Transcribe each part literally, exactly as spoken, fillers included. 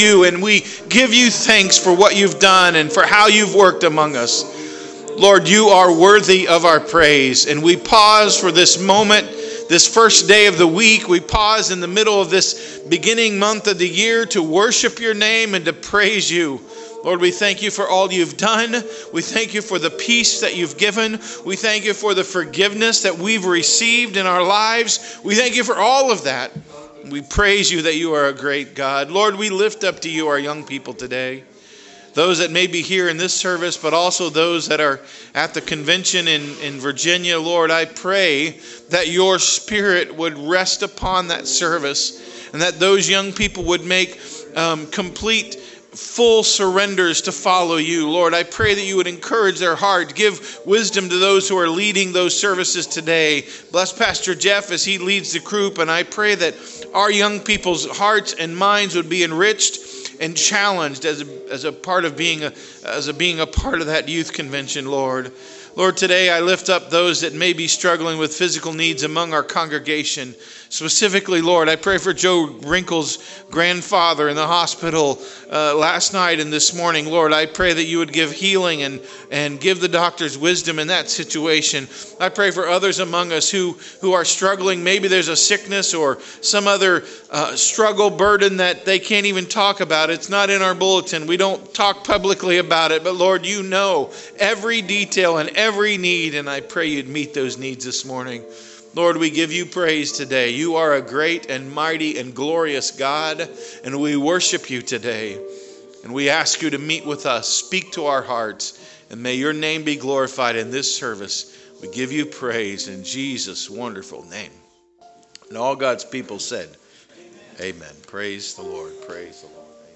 you, and we give you thanks for what you've done and for how you've worked among us. Lord, you are worthy of our praise, and we pause for this moment, this first day of the week. We pause in the middle of this beginning month of the year to worship your name and to praise you. Lord, we thank you for all you've done. We thank you for the peace that you've given. We thank you for the forgiveness that we've received in our lives. We thank you for all of that. We praise you that you are a great God. Lord, we lift up to you our young people today. Those that may be here in this service, but also those that are at the convention in, in Virginia. Lord, I pray that your spirit would rest upon that service and that those young people would make um, complete full surrenders to follow you. Lord, I pray that you would encourage their heart, give wisdom to those who are leading those services today. Bless Pastor Jeff as he leads the group, and I pray that our young people's hearts and minds would be enriched and challenged as a, as a part of being a, as a being a part of that youth convention, Lord. Lord, today I lift up those that may be struggling with physical needs among our congregation. Specifically, Lord, I pray for Joe Wrinkle's grandfather in the hospital uh, last night and this morning. Lord, I pray that you would give healing and, and give the doctors wisdom in that situation. I pray for others among us who, who are struggling. Maybe there's a sickness or some other uh, struggle, burden that they can't even talk about. It's not in our bulletin. We don't talk publicly about it. But Lord, you know every detail and every need, and I pray you'd meet those needs this morning. Lord, we give you praise today. You are a great and mighty and glorious God, and we worship you today. And we ask you to meet with us, speak to our hearts, and may your name be glorified in this service. We give you praise in Jesus' wonderful name. And all God's people said, amen. Amen. Praise the Lord. Praise the Lord.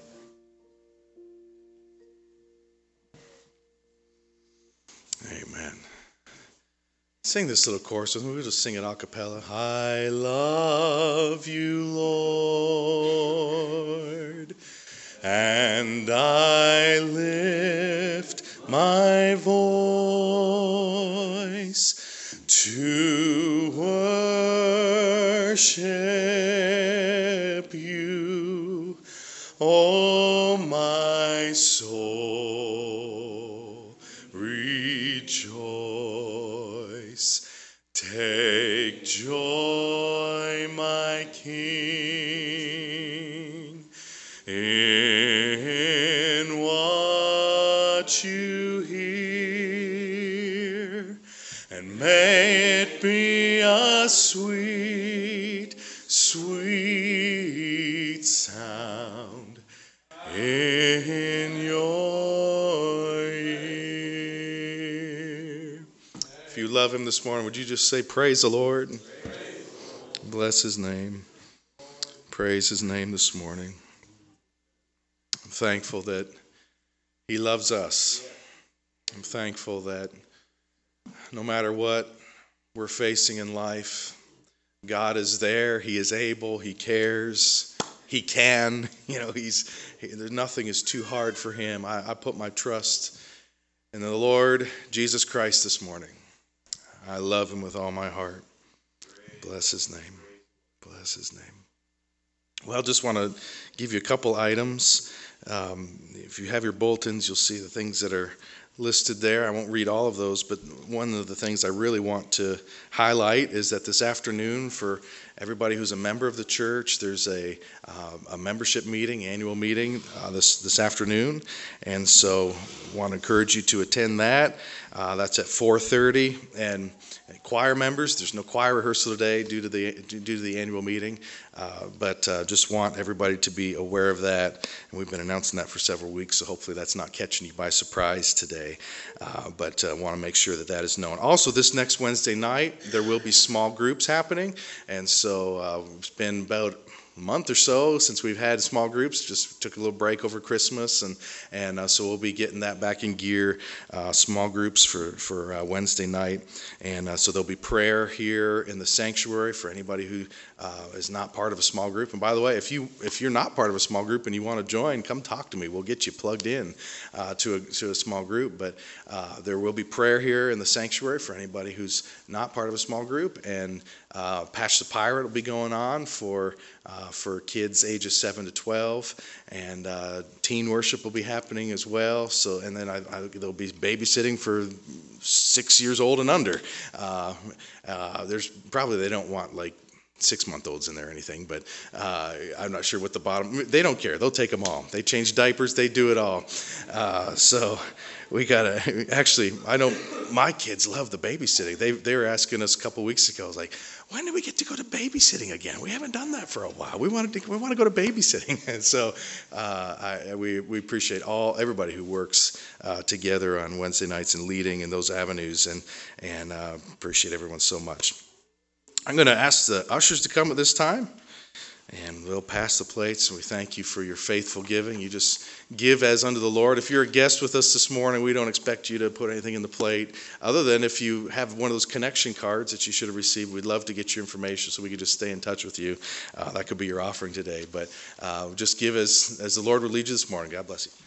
Amen. Amen. Sing this little chorus with me. We'll just sing it a cappella. I love you, Lord, and I lift my voice to worship you, oh my soul, rejoice. Take joy, my King, in what you hear, and may it be a sweet, sweet sound in your ear. If you love him this morning, would you just say, praise the Lord? Praise. Bless his name. Praise his name this morning. I'm thankful that he loves us. I'm thankful that no matter what we're facing in life, God is there. He is able. He cares. He can. You know, he's he, there's nothing is too hard for him. I, I put my trust in the Lord Jesus Christ this morning. I love him with all my heart. Bless his name. Bless his name. Well, I just want to give you a couple items. Um, if you have your bulletins, you'll see the things that are listed there. I won't read all of those, but one of the things I really want to highlight is that this afternoon, for everybody who's a member of the church, there's a uh, a membership meeting, annual meeting uh, this this afternoon, and so I want to encourage you to attend that. Uh, that's at four thirty, and choir members, there's no choir rehearsal today due to the due to the annual meeting, uh, but uh, just want everybody to be aware of that. And we've been announcing that for several weeks, so hopefully that's not catching you by surprise today. Uh, but I uh, want to make sure that that is known. Also, this next Wednesday night, there will be small groups happening, and so uh, it's been about a month or so since we've had small groups. Just took a little break over Christmas, and and uh, so we'll be getting that back in gear. Uh, small groups for for uh, Wednesday night, and uh, so there'll be prayer here in the sanctuary for anybody who uh, is not part of a small group. And by the way, if you if you're not part of a small group and you want to join, come talk to me. We'll get you plugged in uh, to a to a small group. But uh, there will be prayer here in the sanctuary for anybody who's not part of a small group, and uh, Patch the Pirate will be going on for. Uh, uh, for kids ages seven to twelve, and uh, teen worship will be happening as well. So, and then I, I, there'll be babysitting for six years old and under. Uh, uh, there's probably they don't want like six-month-olds in there or anything, but uh, I'm not sure what the bottom. They don't care. They'll take them all. They change diapers. They do it all. Uh, so we gotta. Actually, I know my kids love the babysitting. They they were asking us a couple weeks ago. I was like, when do we get to go to babysitting again? We haven't done that for a while. We want to we want to go to babysitting. And so uh, I, we we appreciate all everybody who works uh, together on Wednesday nights and leading in those avenues, and and uh, appreciate everyone so much. I'm going to ask the ushers to come at this time, and we'll pass the plates, and we thank you for your faithful giving. You just give as unto the Lord. If you're a guest with us this morning, we don't expect you to put anything in the plate, other than if you have one of those connection cards that you should have received, we'd love to get your information so we could just stay in touch with you. Uh, that could be your offering today, but uh, just give as, as the Lord would lead you this morning. God bless you.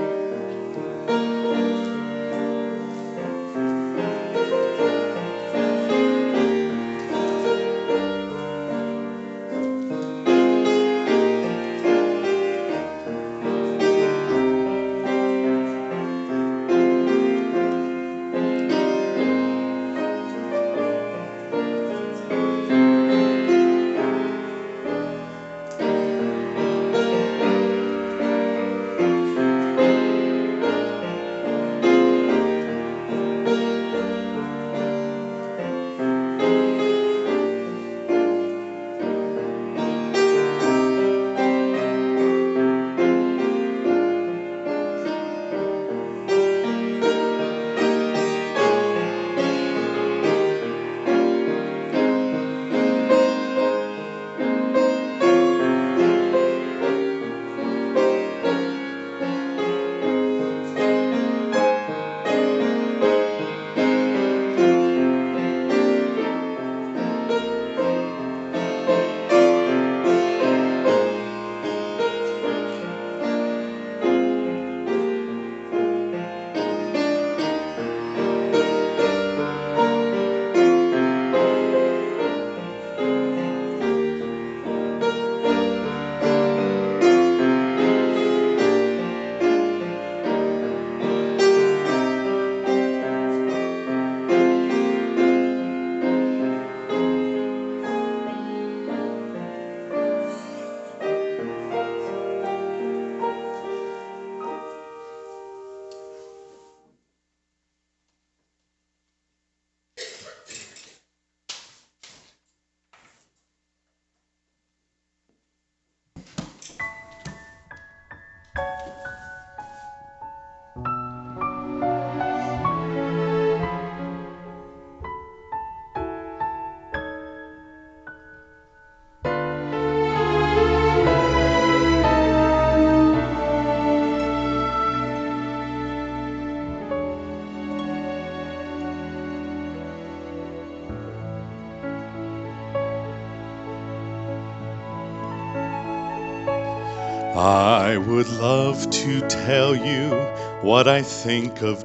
I would love to tell you what I think of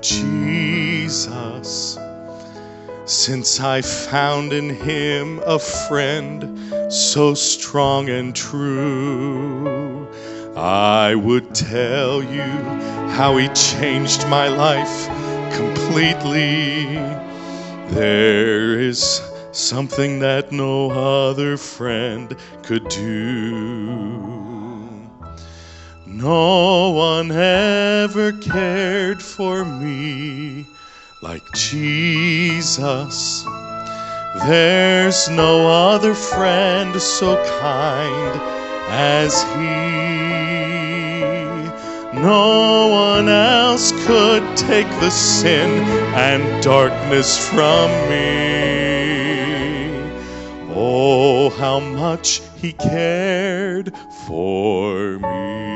Jesus, since I found in him a friend so strong and true. I would tell you how he changed my life completely. There is something that no other friend could do. No one ever cared for me like Jesus. There's no other friend so kind as he. No one else could take the sin and darkness from me. Oh, how much he cared for me.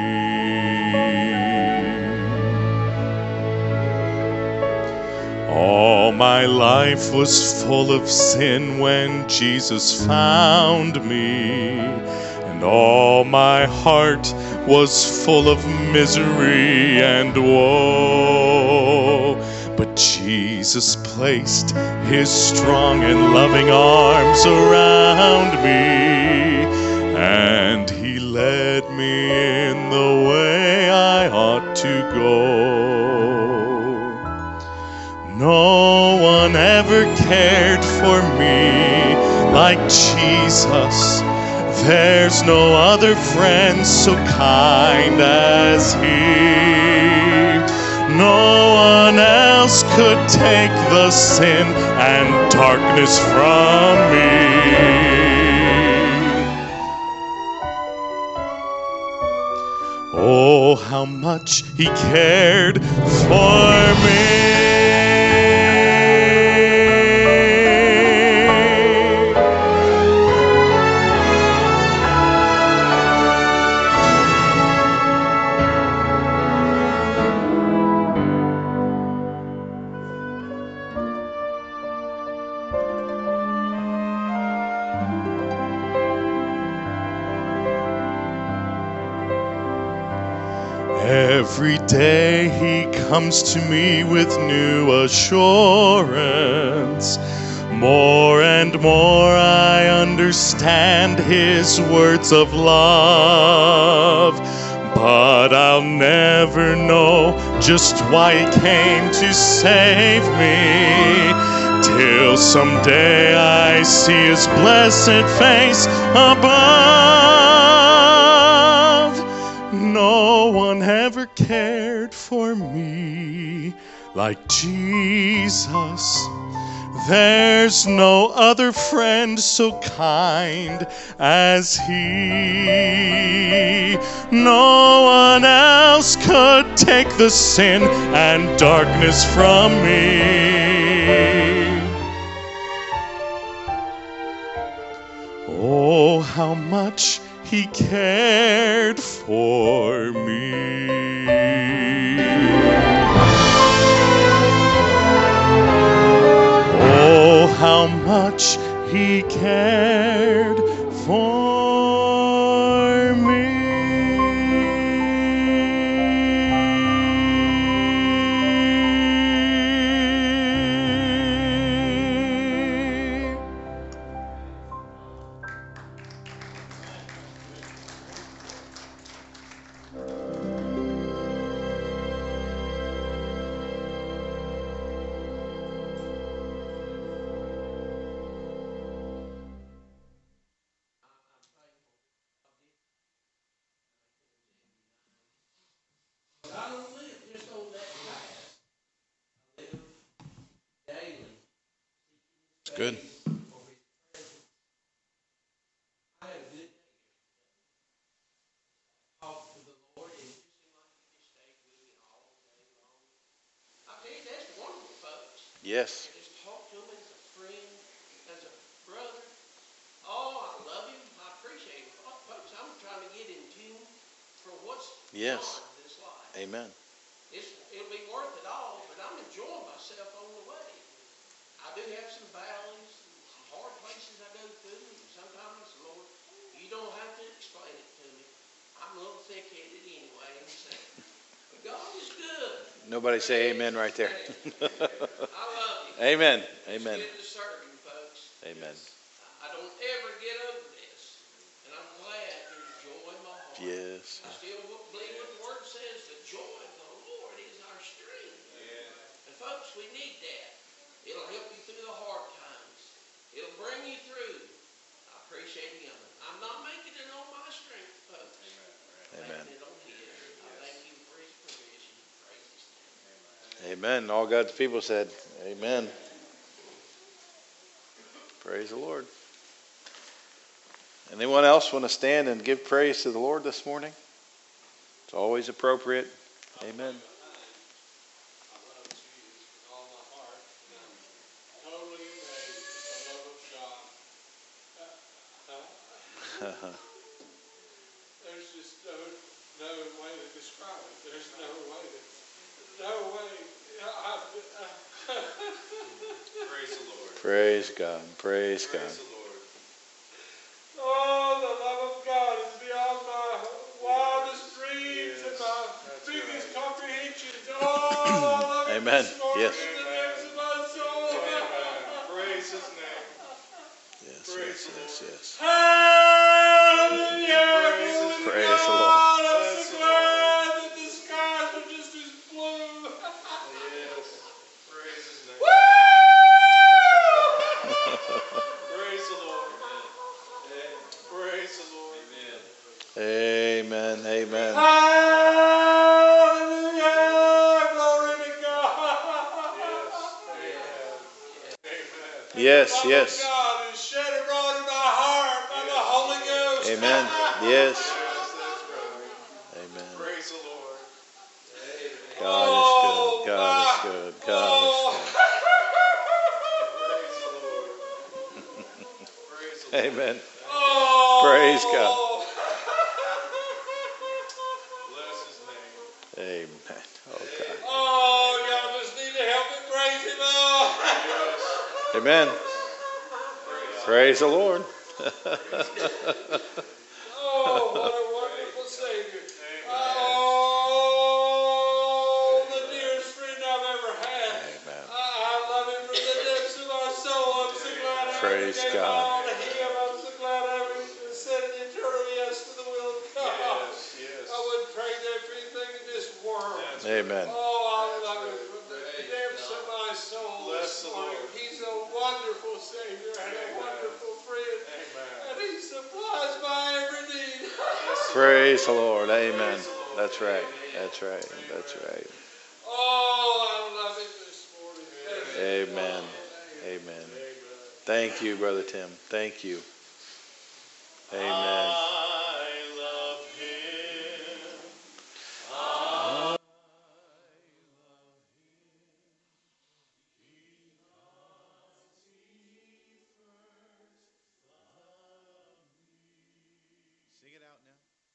All my life was full of sin when Jesus found me, and all my heart was full of misery and woe. But Jesus placed his strong and loving arms around me, and he led me in the way I ought to go. No one ever cared for me like Jesus. There's no other friend so kind as he. No one else could take the sin and darkness from me. Oh, how much he cared for me. Every day he comes to me with new assurance. More and more I understand his words of love. But I'll never know just why he came to save me, till someday I see his blessed face above. No one ever cared for me like Jesus. There's no other friend so kind as he. No one else could take the sin and darkness from me. Oh, how much he cared for me. Oh, how much he cared for me. It's good. Yes. Just talk to him as a friend, as a brother. Oh, I love him. I appreciate him. Folks, I'm trying to get in tune for what's Yes. beyond this life. Amen. It's, it'll be worth it all, but I'm enjoying myself on the way. I do have some valleys, some hard places I go through, and sometimes, Lord, you don't have to explain it to me. I'm a little thick-headed anyway, so, but God is good. Nobody say amen right there. I love you. Amen. Amen. It's good to serve you, folks. Amen. I don't ever get over this, and I'm glad there's joy in my heart. Yes. I still believe what the Word says, the joy of the Lord is our strength. Yeah. And folks, we need that. It'll help you through the hard times. It'll bring you through. I appreciate Him. I'm not making it on my strength, folks. I'm Amen. making it on His. I thank Him for His provision. Praise His name. Amen. All God's people said, amen. Praise the Lord. Anyone else want to stand and give praise to the Lord this morning? It's always appropriate. Amen. There's just no, no way to describe it. There's no way to, no way. I, I, Praise the Lord. Praise God. Praise God. Praise the Lord. Oh, the love of God is beyond my wildest dreams yes, and my biggest right. comprehensions. Oh, I love Amen. This morning Yes. in the depths of my soul. Praise His name. Yes, Praise yes, yes, yes. Hallelujah. Hallelujah. Glory to God. Yes, The love yes. of God is shed abroad in my heart by the Holy Ghost. Amen. Yes. Amen. Praise the Lord. God is good. God is good. God is good. Amen. Praise God. Bless his name. Amen. Oh God. Oh, y'all just need to help me praise him up. Amen. Praise the Lord. Oh, what a wonderful Savior. Oh, the dearest friend I've ever had. Amen. I, I love him from the depths of my soul. I'm so glad I Praise ever gave God. all to him. I'm so glad I ever said an eternal yes to the will of God. Yes, yes. I wouldn't trade that for anything in this world. Amen. Oh, I love him from the depths of my soul Bless this the morning. Lord. He's a wonderful Savior and a wonderful friend. Amen. And he supplies my every need. Praise the Lord. Amen. That's right. That's right. That's right. Oh, I love him this morning. Thank you, Amen. God. Amen. Thank you, Brother Tim. Thank you. Amen. I love him. Sing it out now.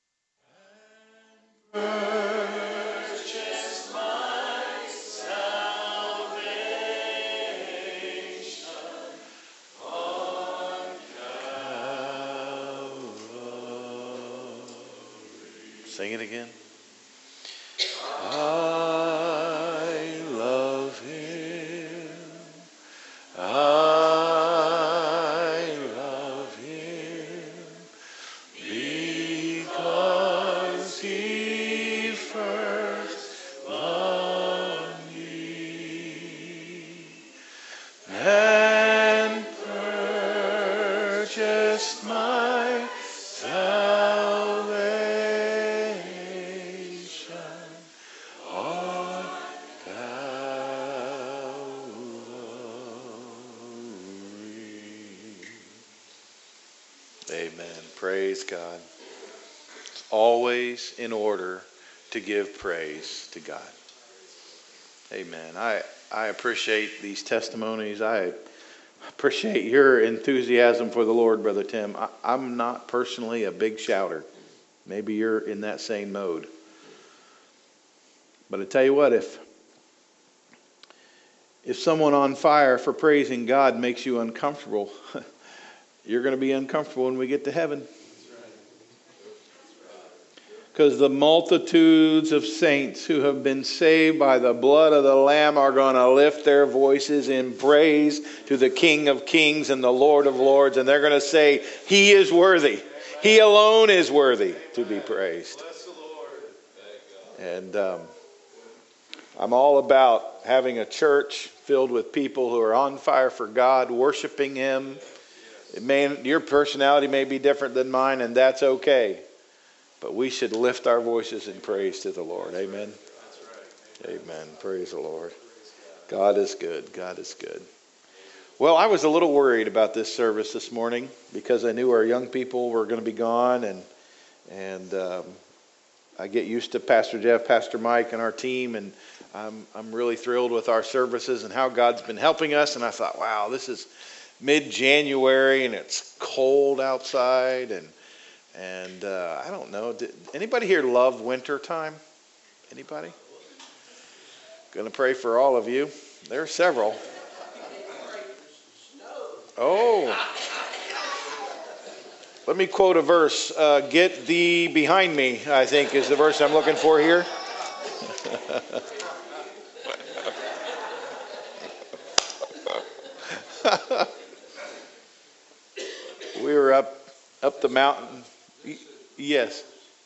Sing it again. I love him. I love him because he first loved me and purchased my salvation on Calvary. Amen. Praise God. It's always in order to give praise to God. Amen. I, I appreciate these testimonies. I appreciate your enthusiasm for the Lord, Brother Tim. I, I'm not personally a big shouter. Maybe you're in that same mode. But I tell you what, if if someone on fire for praising God makes you uncomfortable, you're going to be uncomfortable when we get to heaven. Because the multitudes of saints who have been saved by the blood of the Lamb are going to lift their voices in praise to the King of Kings and the Lord of Lords. And they're going to say, He is worthy. He alone is worthy to be praised. And um, I'm all about having a church filled with people who are on fire for God, worshiping Him. It may, your personality may be different than mine, and that's okay. But we should lift our voices in praise to the Lord. Amen. Amen. Praise the Lord. God is good. God is good. Well, I was a little worried about this service this morning because I knew our young people were going to be gone, and and um, I get used to Pastor Jeff, Pastor Mike, and our team, and I'm I'm really thrilled with our services and how God's been helping us. And I thought, wow, this is mid-January and it's cold outside, and and uh, I don't know. Did anybody here love winter time? Anybody? Going to pray for all of you. There are several. Oh. Let me quote a verse. Uh, Get thee behind me, I think, is the verse I'm looking for here. We were up up the mountain. Y- Yes.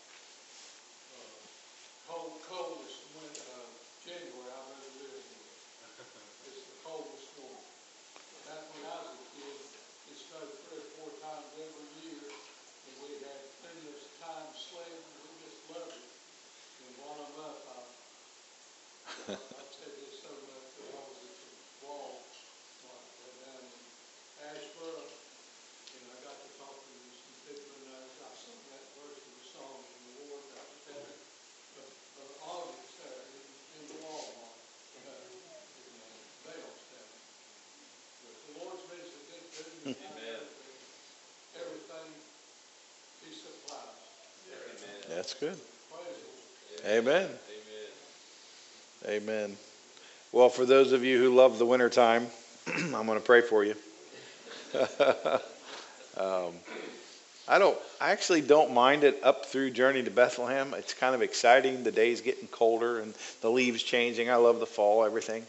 Cold, coldest when, uh, January I've ever lived in. It's the coldest one. Back when I was a kid, it snowed three or four times every year, and we had plenty of time sledding. We just loved it. I've said this so much, but I was at the wall, like, down in Asheboro, and I got to talking to some people, and I, I sung that verse of the song in the Lord. I was at a, a, a audience there in, in the Walmart, uh, in uh, Bellstown. But the Lord's been so good to me. Amen. Everything He supplies. That's good. Praise the Lord. Amen. Amen. Well, for those of you who love the wintertime, I'm going to pray for you. um, I don't. I actually don't mind it up through Journey to Bethlehem. It's kind of exciting. The day's getting colder and the leaves changing. I love the fall, everything.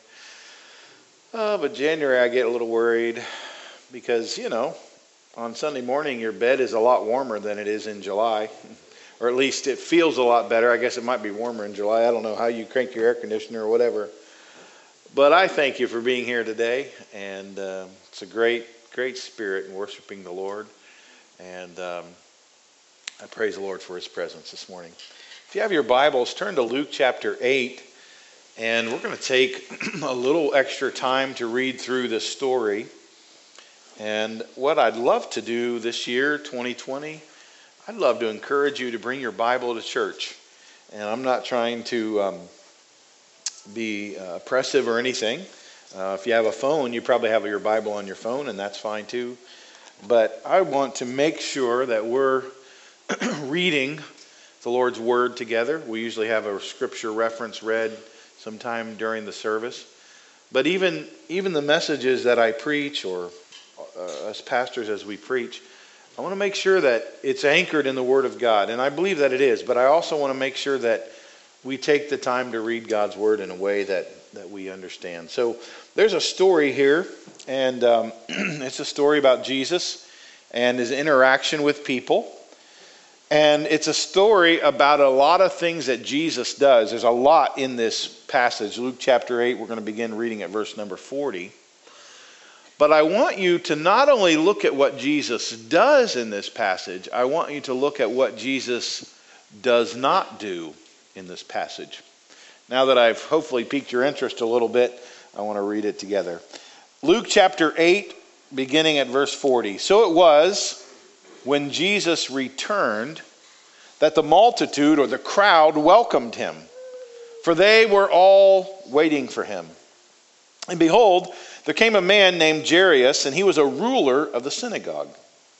Uh, but January, I get a little worried because, you know, on Sunday morning, your bed is a lot warmer than it is in July. Or at least it feels a lot better. I guess it might be warmer in July. I don't know how you crank your air conditioner or whatever. But I thank you for being here today. And uh, it's a great, great spirit in worshiping the Lord. And um, I praise the Lord for His presence this morning. If you have your Bibles, turn to Luke chapter eight. And we're going to take a little extra time to read through this story. And what I'd love to do this year, twenty twenty, I'd love to encourage you to bring your Bible to church. And I'm not trying to um, be uh, oppressive or anything. Uh, if you have a phone, you probably have your Bible on your phone, and that's fine too. But I want to make sure that we're reading the Lord's Word together. We usually have a scripture reference read sometime during the service. But even, even the messages that I preach, or uh, as pastors as we preach, I want to make sure that it's anchored in the Word of God. And I believe that it is, but I also want to make sure that we take the time to read God's Word in a way that, that we understand. So there's a story here, and um, it's a story about Jesus and His interaction with people. And it's a story about a lot of things that Jesus does. There's a lot in this passage. Luke chapter eight, we're going to begin reading at verse number forty. But I want you to not only look at what Jesus does in this passage, I want you to look at what Jesus does not do in this passage. Now that I've hopefully piqued your interest a little bit, I want to read it together. Luke chapter eight, beginning at verse forty. So it was, when Jesus returned, that the multitude or the crowd welcomed Him, for they were all waiting for Him. And behold, there came a man named Jairus, and he was a ruler of the synagogue.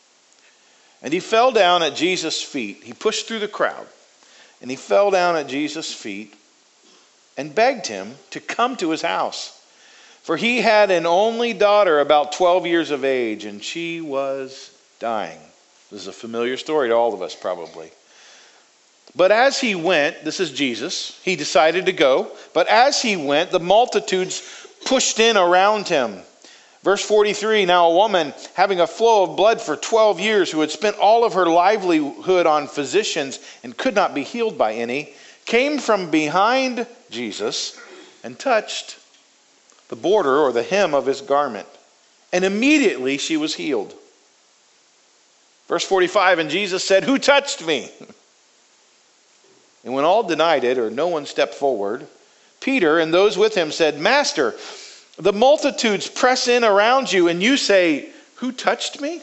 And he fell down at Jesus' feet. He pushed through the crowd, and he fell down at Jesus' feet and begged Him to come to his house. For he had an only daughter about twelve years of age, and she was dying. This is a familiar story to all of us probably. But as he went, this is Jesus, he decided to go. But as he went, the multitudes pushed in around him. Verse forty-three, now a woman having a flow of blood for twelve years, who had spent all of her livelihood on physicians and could not be healed by any, came from behind Jesus and touched the border or the hem of His garment. And immediately she was healed. Verse forty-five, and Jesus said, who touched me? And when all denied it, or no one stepped forward, Peter and those with him said, Master, the multitudes press in around you, and you say, who touched me?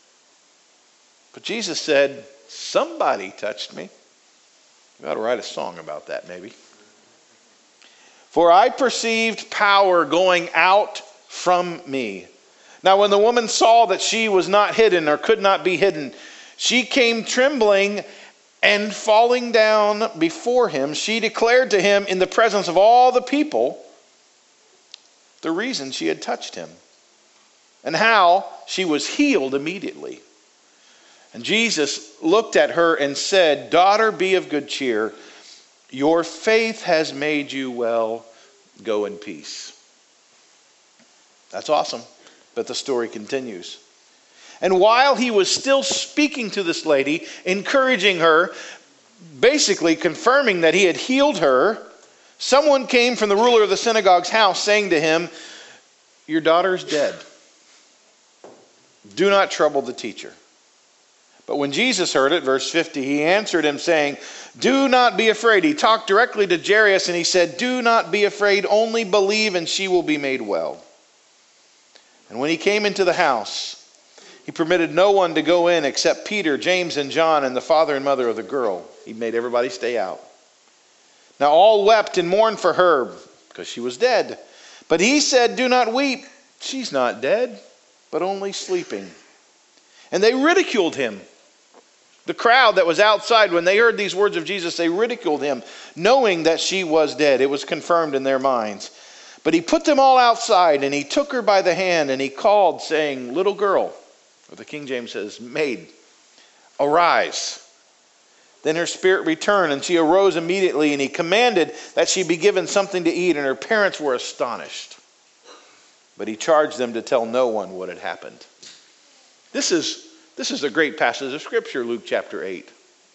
But Jesus said, somebody touched me. You ought to write a song about that, maybe. For I perceived power going out from me. Now when the woman saw that she was not hidden, or could not be hidden, she came trembling, and falling down before Him, she declared to Him in the presence of all the people the reason she had touched Him, and how she was healed immediately. And Jesus looked at her and said, daughter, be of good cheer. Your faith has made you well. Go in peace. That's awesome. But the story continues. And while he was still speaking to this lady, encouraging her, basically confirming that he had healed her, someone came from the ruler of the synagogue's house saying to him, your daughter is dead. Do not trouble the teacher. But when Jesus heard it, verse fifty, he answered him saying, Do not be afraid. He talked directly to Jairus and he said, do not be afraid, only believe and she will be made well. And when he came into the house, he permitted no one to go in except Peter, James, and John, and the father and mother of the girl. He made everybody stay out. Now all wept and mourned for her, because she was dead. But he said, do not weep. She's not dead, but only sleeping. And they ridiculed him. The crowd that was outside, when they heard these words of Jesus, they ridiculed him, knowing that she was dead. It was confirmed in their minds. But he put them all outside, and he took her by the hand, and he called, saying, little girl, or the King James says, maid, arise. Then her spirit returned, and she arose immediately, and he commanded that she be given something to eat, and her parents were astonished. But he charged them to tell no one what had happened. This is, this is a great passage of Scripture, Luke chapter eight.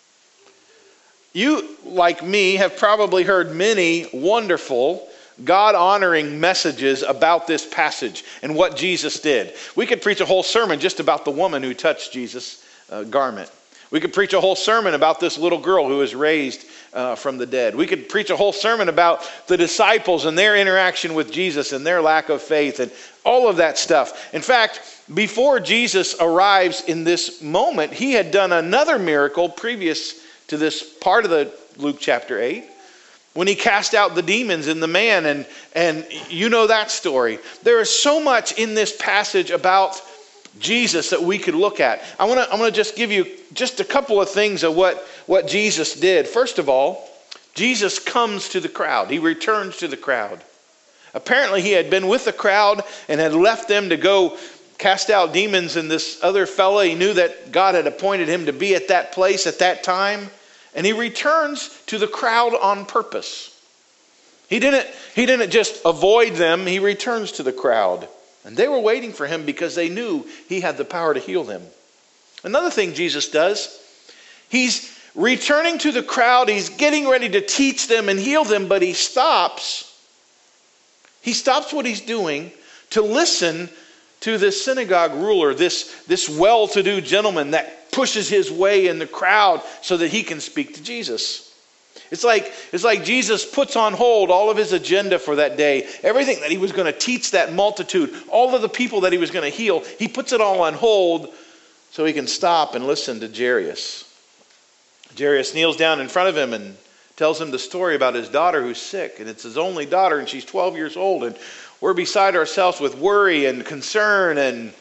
You, like me, have probably heard many wonderful, God-honoring messages about this passage and what Jesus did. We could preach a whole sermon just about the woman who touched Jesus' uh, garment. We could preach a whole sermon about this little girl who was raised uh, from the dead. We could preach a whole sermon about the disciples and their interaction with Jesus and their lack of faith and all of that stuff. In fact, before Jesus arrives in this moment, he had done another miracle previous to this part of the Luke chapter eight, when he cast out the demons in the man, and, and you know that story. There is so much in this passage about Jesus that we could look at. I want to I want to just give you just a couple of things of what, what Jesus did. First of all, Jesus comes to the crowd. He returns to the crowd. Apparently he had been with the crowd and had left them to go cast out demons, and this other fella, he knew that God had appointed him to be at that place at that time, and he returns to the crowd on purpose. He didn't, he didn't just avoid them, he returns to the crowd. And they were waiting for him because they knew he had the power to heal them. Another thing Jesus does, he's returning to the crowd, he's getting ready to teach them and heal them, but he stops. He stops what he's doing to listen to this synagogue ruler, this, this well-to-do gentleman that pushes his way in the crowd so that he can speak to Jesus. It's like, it's like Jesus puts on hold all of his agenda for that day. Everything that he was going to teach that multitude, all of the people that he was going to heal, he puts it all on hold so he can stop and listen to Jairus. Jairus kneels down in front of him and tells him the story about his daughter who's sick. And it's his only daughter, and she's twelve years old. And we're beside ourselves with worry and concern. And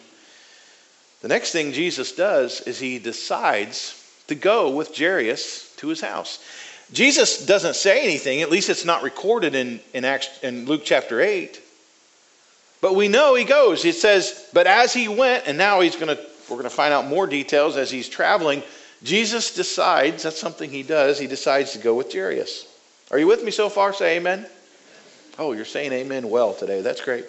the next thing Jesus does is he decides to go with Jairus to his house. Jesus doesn't say anything, at least it's not recorded in, in, Acts, in Luke chapter eight. But we know he goes. It says, but as he went, and now he's going to, we're going to find out more details as he's traveling, Jesus decides, that's something he does, he decides to go with Jairus. Are you with me so far? Say amen. Oh, you're saying amen well today. That's great.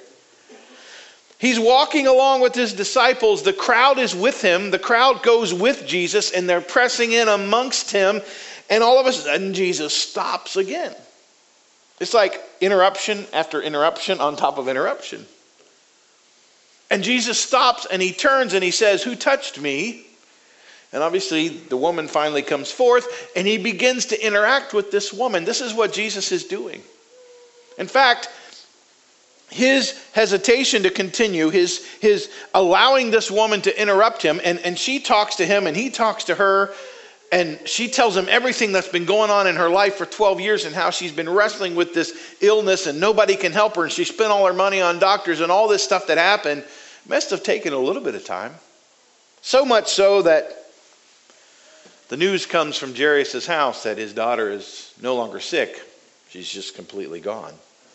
He's walking along with his disciples. The crowd is with him. The crowd goes with Jesus, and they're pressing in amongst him. And all of a sudden, Jesus stops again. It's like interruption after interruption on top of interruption. And Jesus stops and he turns and he says, who touched me? And obviously, the woman finally comes forth and he begins to interact with this woman. This is what Jesus is doing. In fact, his hesitation to continue, his, his allowing this woman to interrupt him, and, and she talks to him and he talks to her. And she tells him everything that's been going on in her life for twelve years and how she's been wrestling with this illness and nobody can help her. And she spent all her money on doctors and all this stuff that happened. Must have taken a little bit of time. So much so that the news comes from Jairus' house that his daughter is no longer sick. She's just completely gone.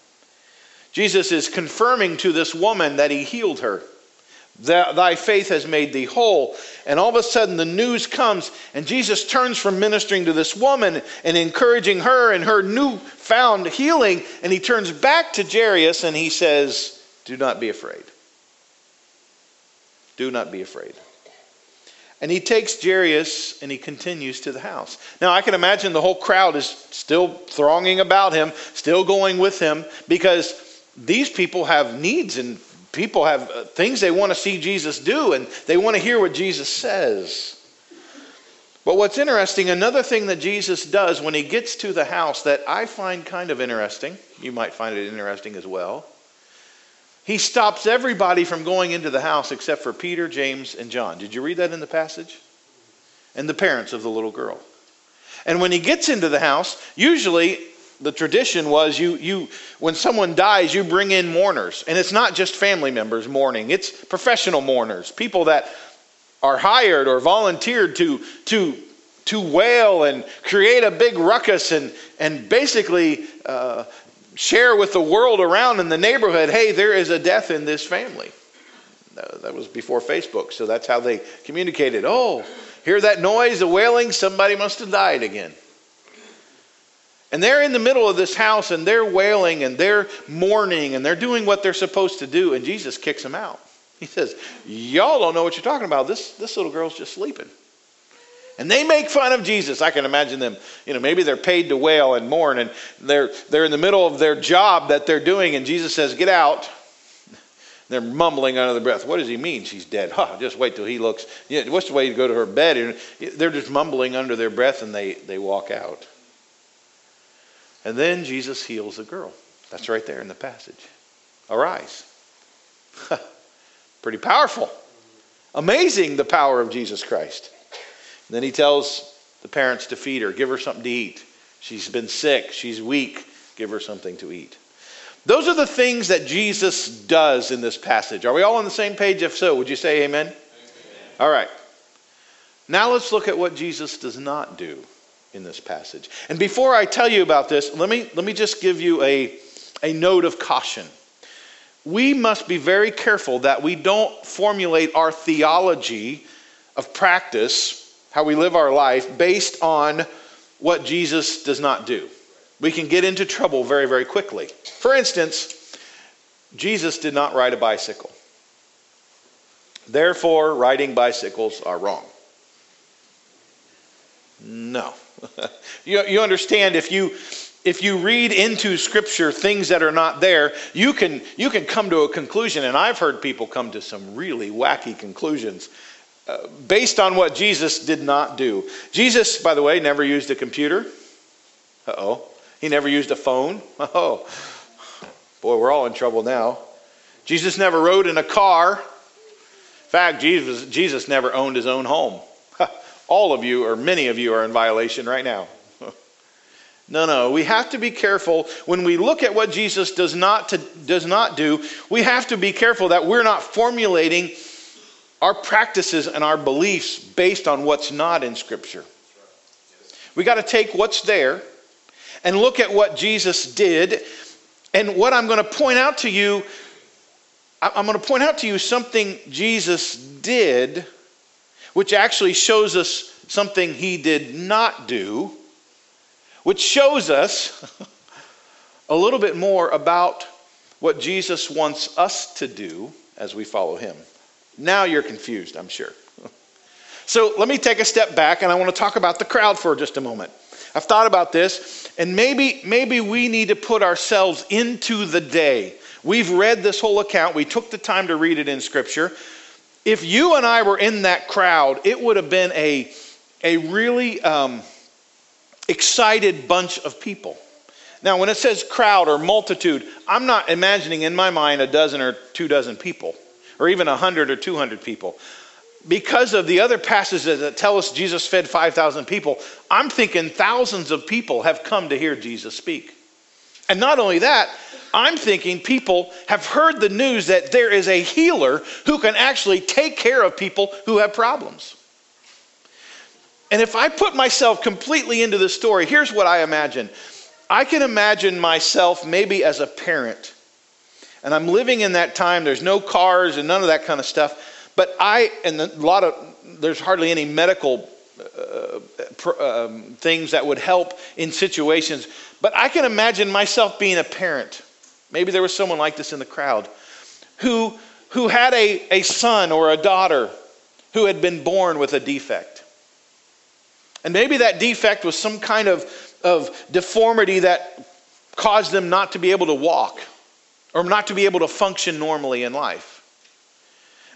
Jesus is confirming to this woman that he healed her. Thy faith has made thee whole. And all of a sudden the news comes and Jesus turns from ministering to this woman and encouraging her in her newfound healing, and he turns back to Jairus and he says, do not be afraid. Do not be afraid. And he takes Jairus and he continues to the house. Now I can imagine the whole crowd is still thronging about him, still going with him, because these people have needs and people have things they want to see Jesus do, and they want to hear what Jesus says. But what's interesting, another thing that Jesus does when he gets to the house that I find kind of interesting, you might find it interesting as well, he stops everybody from going into the house except for Peter, James, and John. Did you read that in the passage? And the parents of the little girl. And when he gets into the house, usually the tradition was you, you when someone dies, you bring in mourners. And it's not just family members mourning. It's professional mourners, people that are hired or volunteered to, to, to wail and create a big ruckus and, and basically uh, share with the world around in the neighborhood, hey, there is a death in this family. Uh, that was before Facebook, so that's how they communicated. Oh, hear that noise, a wailing? Somebody must have died again. And they're in the middle of this house, and they're wailing, and they're mourning, and they're doing what they're supposed to do, and Jesus kicks them out. He says, y'all don't know what you're talking about. This, this little girl's just sleeping. And they make fun of Jesus. I can imagine them, you know, maybe they're paid to wail and mourn, and they're, they're in the middle of their job that they're doing, and Jesus says, get out. They're mumbling under their breath. What does he mean she's dead? Huh, just wait till he looks. Yeah, what's the way to go to her bed? And they're just mumbling under their breath, and they, they walk out. And then Jesus heals the girl. That's right there in the passage. Arise. Pretty powerful. Amazing, the power of Jesus Christ. And then he tells the parents to feed her. Give her something to eat. She's been sick. She's weak. Give her something to eat. Those are the things that Jesus does in this passage. Are we all on the same page? If so, would you say amen? Amen. All right. Now let's look at what Jesus does not do in this passage. And before I tell you about this, let me, let me just give you a, a note of caution. We must be very careful that we don't formulate our theology of practice, how we live our life, based on what Jesus does not do. We can get into trouble very, very quickly. For instance, Jesus did not ride a bicycle. Therefore, riding bicycles are wrong. No. you, you understand, if you if you read into Scripture things that are not there, you can you can come to a conclusion, and I've heard people come to some really wacky conclusions uh, based on what Jesus did not do. Jesus, by the way, never used a computer. Uh-oh. He never used a phone. Oh, boy, we're all in trouble now. Jesus never rode in a car. In fact, Jesus, Jesus never owned his own home. All of you, or many of you, are in violation right now. No, no, we have to be careful when we look at what Jesus does not, to, does not do. We have to be careful that we're not formulating our practices and our beliefs based on what's not in Scripture. We got to take what's there and look at what Jesus did. And what I'm going to point out to you, I'm going to point out to you something Jesus did, which actually shows us something he did not do, which shows us a little bit more about what Jesus wants us to do as we follow him. Now you're confused, I'm sure. So let me take a step back, and I want to talk about the crowd for just a moment. I've thought about this, and maybe, maybe we need to put ourselves into the day. We've read this whole account. We took the time to read it in Scripture. If you and I were in that crowd, it would have been a, a really um, excited bunch of people. Now, when it says crowd or multitude, I'm not imagining in my mind a dozen or two dozen people, or even a hundred or two hundred people. Because of the other passages that tell us Jesus fed five thousand people, I'm thinking thousands of people have come to hear Jesus speak. And not only that, I'm thinking people have heard the news that there is a healer who can actually take care of people who have problems. And if I put myself completely into the story, here's what I imagine. I can imagine myself maybe as a parent. And I'm living in that time. There's no cars and none of that kind of stuff. But I, and a lot of, there's hardly any medical uh, pr- um, things that would help in situations. But I can imagine myself being a parent. Maybe there was someone like this in the crowd who, who had a, a son or a daughter who had been born with a defect. And maybe that defect was some kind of, of deformity that caused them not to be able to walk or not to be able to function normally in life.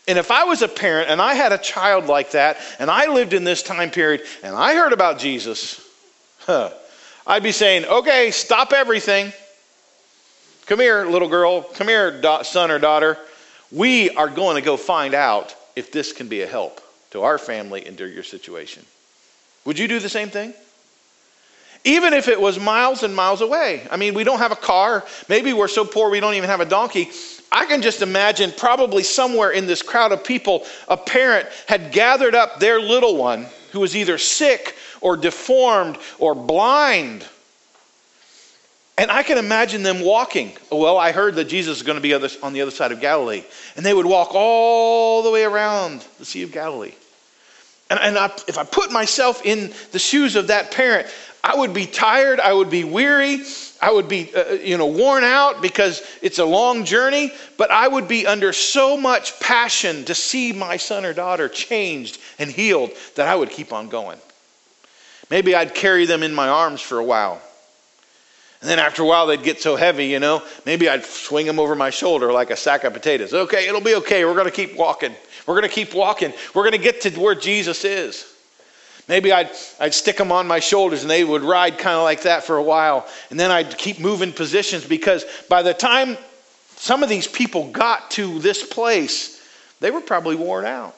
And if I was a parent and I had a child like that and I lived in this time period and I heard about Jesus, huh, I'd be saying, okay, stop everything. Come here, little girl. Come here, son or daughter. We are going to go find out if this can be a help to our family and to your situation. Would you do the same thing? Even if it was miles and miles away. I mean, we don't have a car. Maybe we're so poor we don't even have a donkey. I can just imagine probably somewhere in this crowd of people, a parent had gathered up their little one who was either sick or deformed or blind. And I can imagine them walking. Well, I heard that Jesus is going to be on the other side of Galilee. And they would walk all the way around the Sea of Galilee. And, and I, if I put myself in the shoes of that parent, I would be tired. I would be weary. I would be uh, you know, worn out because it's a long journey. But I would be under so much passion to see my son or daughter changed and healed that I would keep on going. Maybe I'd carry them in my arms for a while. And then after a while, they'd get so heavy, you know, maybe I'd swing them over my shoulder like a sack of potatoes. Okay, it'll be okay. We're going to keep walking. We're going to keep walking. We're going to get to where Jesus is. Maybe I'd, I'd stick them on my shoulders and they would ride kind of like that for a while. And then I'd keep moving positions because by the time some of these people got to this place, they were probably worn out.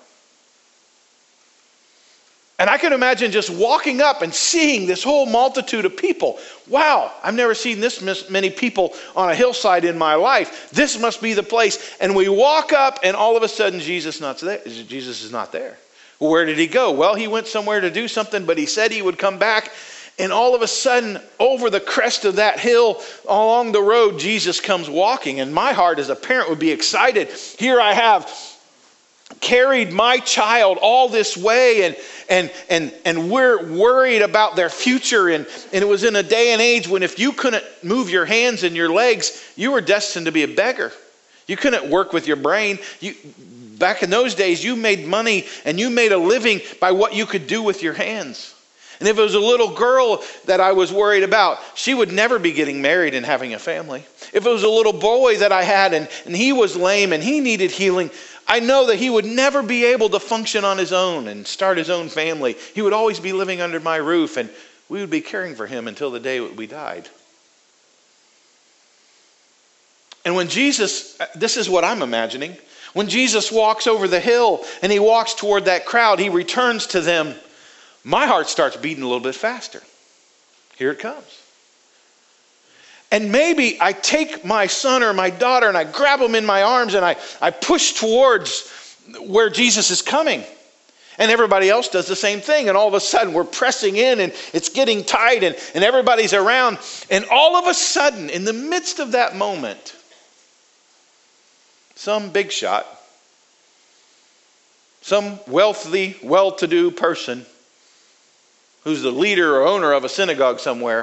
And I can imagine just walking up and seeing this whole multitude of people. Wow, I've never seen this many people on a hillside in my life. This must be the place. And we walk up and all of a sudden Jesus not there. Jesus is not there. Well, where did he go? Well, he went somewhere to do something, but he said he would come back. And all of a sudden, over the crest of that hill, along the road, Jesus comes walking. And my heart as a parent would be excited. Here I have carried my child all this way and and and and we're worried about their future and and it was in a day and age when if you couldn't move your hands and your legs, you were destined to be a beggar. You couldn't work with your brain. You back in those days, you made money and you made a living by what you could do with your hands. And if it was a little girl that I was worried about, she would never be getting married and having a family. If it was a little boy that I had and, and he was lame and he needed healing, I know that he would never be able to function on his own and start his own family. He would always be living under my roof and we would be caring for him until the day we died. And when Jesus, this is what I'm imagining, when Jesus walks over the hill and he walks toward that crowd, he returns to them. My heart starts beating a little bit faster. Here it comes. And maybe I take my son or my daughter and I grab them in my arms and I, I push towards where Jesus is coming. And everybody else does the same thing. And all of a sudden we're pressing in and it's getting tight and, and everybody's around. And all of a sudden, in the midst of that moment, some big shot, some wealthy, well-to-do person who's the leader or owner of a synagogue somewhere,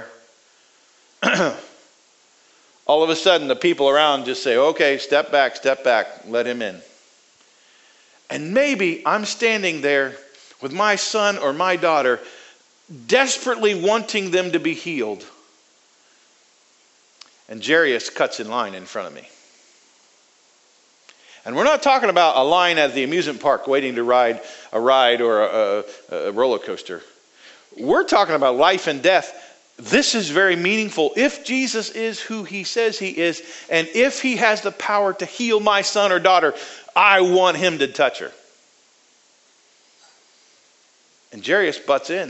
all of a sudden the people around just say, okay, step back, step back, let him in. And maybe I'm standing there with my son or my daughter, desperately wanting them to be healed. And Jairus cuts in line in front of me. And we're not talking about a line at the amusement park waiting to ride a ride or a, a, a roller coaster. We're talking about life and death. This is very meaningful. If Jesus is who he says he is, and if he has the power to heal my son or daughter, I want him to touch her. And Jairus butts in.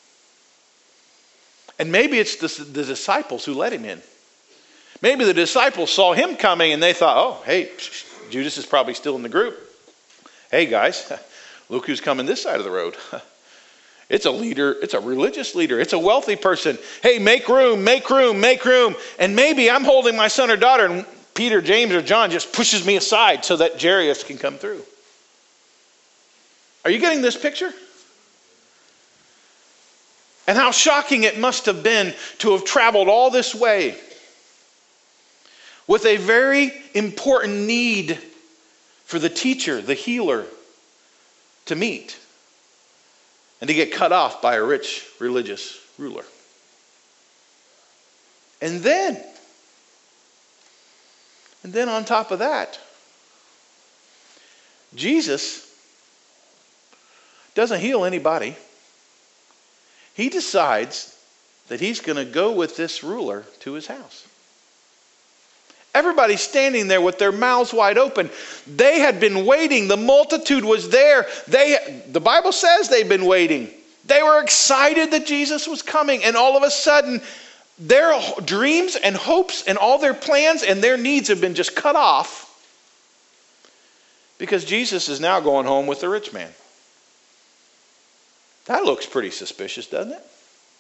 And maybe it's the, the disciples who let him in. Maybe the disciples saw him coming and they thought, oh, hey, Judas is probably still in the group. Hey, guys, look who's coming this side of the road. It's a leader. It's a religious leader. It's a wealthy person. Hey, make room, make room, make room. And maybe I'm holding my son or daughter and Peter, James, or John just pushes me aside so that Jairus can come through. Are you getting this picture? And how shocking it must have been to have traveled all this way with a very important need for the teacher, the healer, to meet. And to get cut off by a rich religious ruler. And then, and then on top of that, Jesus doesn't heal anybody. He decides that he's going to go with this ruler to his house. Everybody's standing there with their mouths wide open. They had been waiting. The multitude was there. They, the Bible says they've been waiting. They were excited that Jesus was coming. And all of a sudden, their dreams and hopes and all their plans and their needs have been just cut off because Jesus is now going home with the rich man. That looks pretty suspicious, doesn't it?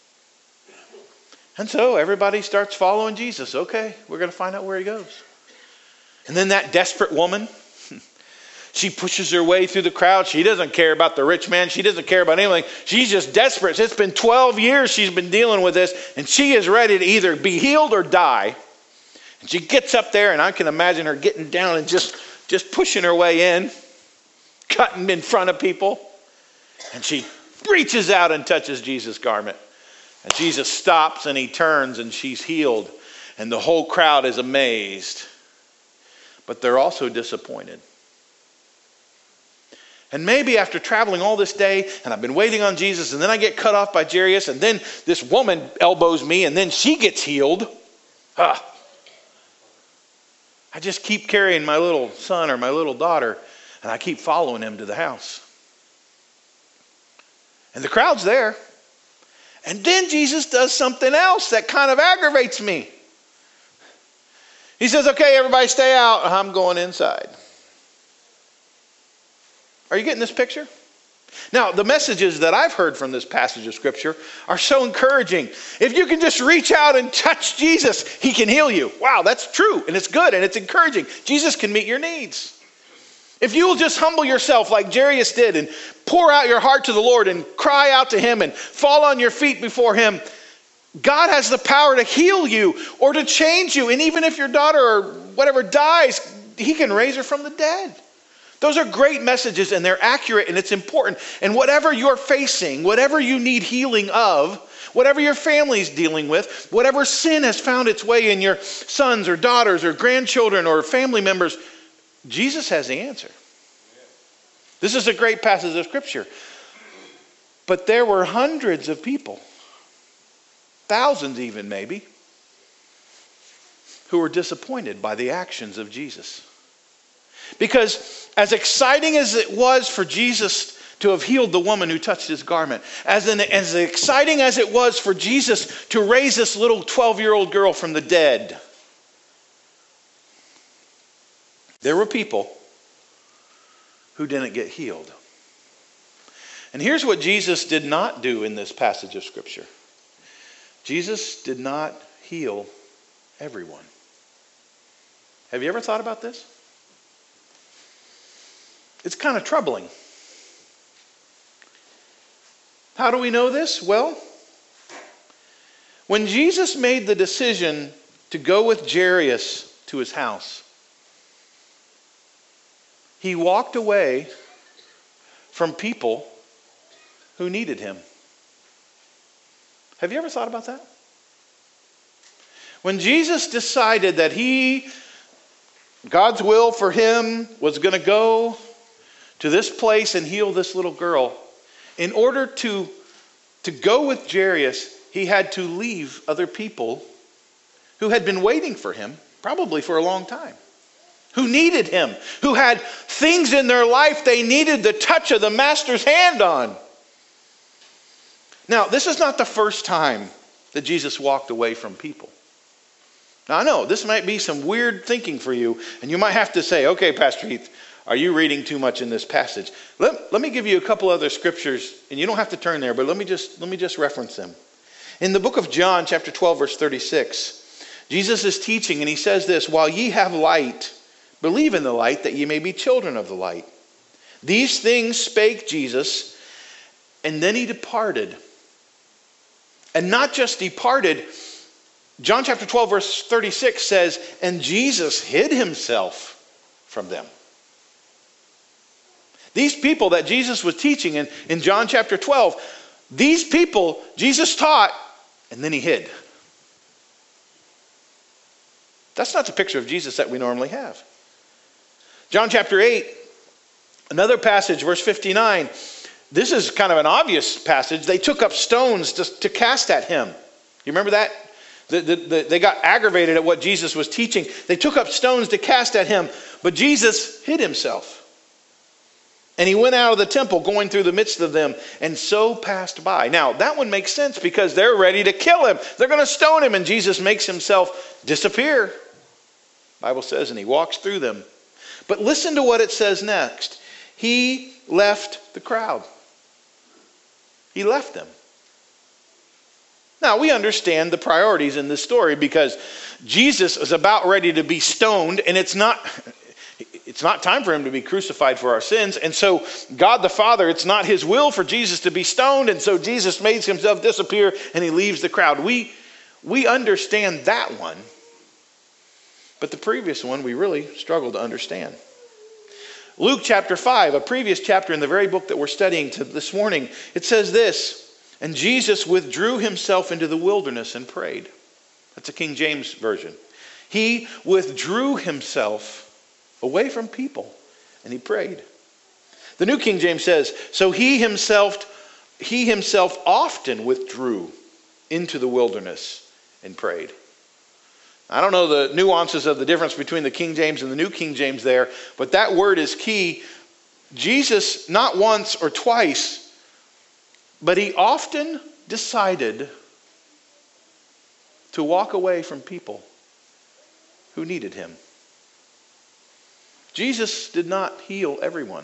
And so everybody starts following Jesus. Okay, we're going to find out where he goes. And then that desperate woman, she pushes her way through the crowd. She doesn't care about the rich man. She doesn't care about anything. She's just desperate. It's been twelve years she's been dealing with this, and she is ready to either be healed or die. And she gets up there, and I can imagine her getting down and just, just pushing her way in, cutting in front of people. And she reaches out and touches Jesus' garment. And Jesus stops and he turns and she's healed. And the whole crowd is amazed. But they're also disappointed. And maybe after traveling all this day and I've been waiting on Jesus and then I get cut off by Jairus and then this woman elbows me and then she gets healed. Ah. I just keep carrying my little son or my little daughter and I keep following him to the house. And the crowd's there. And then Jesus does something else that kind of aggravates me. He says, okay, everybody stay out. I'm going inside. Are you getting this picture? Now, the messages that I've heard from this passage of Scripture are so encouraging. If you can just reach out and touch Jesus, he can heal you. Wow, that's true, and it's good, and it's encouraging. Jesus can meet your needs. If you will just humble yourself like Jairus did and pour out your heart to the Lord and cry out to him and fall on your feet before him, God has the power to heal you or to change you. And even if your daughter or whatever dies, he can raise her from the dead. Those are great messages and they're accurate and it's important. And whatever you're facing, whatever you need healing of, whatever your family's dealing with, whatever sin has found its way in your sons or daughters or grandchildren or family members, Jesus has the answer. This is a great passage of Scripture. But there were hundreds of people, thousands even maybe, who were disappointed by the actions of Jesus. Because as exciting as it was for Jesus to have healed the woman who touched his garment, as, an, as exciting as it was for Jesus to raise this little twelve-year-old girl from the dead, there were people who didn't get healed. And here's what Jesus did not do in this passage of Scripture. Jesus did not heal everyone. Have you ever thought about this? It's kind of troubling. How do we know this? Well, when Jesus made the decision to go with Jairus to his house, he walked away from people who needed him. Have you ever thought about that? When Jesus decided that he, God's will for him was going to go to this place and heal this little girl, in order to, to go with Jairus, he had to leave other people who had been waiting for him, probably for a long time. Who needed him, who had things in their life they needed the touch of the Master's hand on. Now, this is not the first time that Jesus walked away from people. Now, I know this might be some weird thinking for you, and you might have to say, okay, Pastor Heath, are you reading too much in this passage? Let, let me give you a couple other scriptures, and you don't have to turn there, but let me just, let me just reference them. In the book of John, chapter twelve, verse thirty-six, Jesus is teaching, and he says this, while ye have light, believe in the light, that ye may be children of the light. These things spake Jesus, and then he departed. And not just departed, John chapter twelve, verse thirty-six says, and Jesus hid himself from them. These people that Jesus was teaching in, in John chapter twelve, these people Jesus taught, and then he hid. That's not the picture of Jesus that we normally have. John chapter eight, Another passage, verse fifty-nine. This is kind of an obvious passage. They took up stones to, to cast at him. You remember that? The, the, the, they got aggravated at what Jesus was teaching. They took up stones to cast at him, but Jesus hid himself. And he went out of the temple, going through the midst of them, and so passed by. Now, that one makes sense because they're ready to kill him. They're going to stone him, and Jesus makes himself disappear. The Bible says, and he walks through them. But listen to what it says next. He left the crowd. He left them. Now, we understand the priorities in this story because Jesus is about ready to be stoned, and it's not... It's not time for him to be crucified for our sins. And so God the Father, it's not his will for Jesus to be stoned. And so Jesus makes himself disappear and he leaves the crowd. We, we understand that one. But the previous one, we really struggle to understand. Luke chapter five, a previous chapter in the very book that we're studying to this morning, it says this, and Jesus withdrew himself into the wilderness and prayed. That's a King James version. He withdrew himself away from people, and he prayed. The New King James says, so he himself, he himself often withdrew into the wilderness and prayed. I don't know the nuances of the difference between the King James and the New King James there, but that word is key. Jesus, not once or twice, but he often decided to walk away from people who needed him. Jesus did not heal everyone.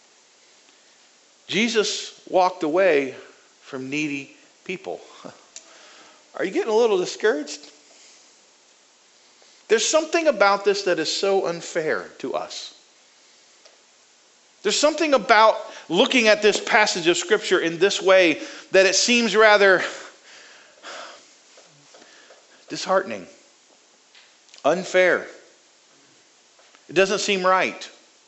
Jesus walked away from needy people. Are you getting a little discouraged? There's something about this that is so unfair to us. There's something about looking at this passage of Scripture in this way that it seems rather disheartening, unfair. It doesn't seem right.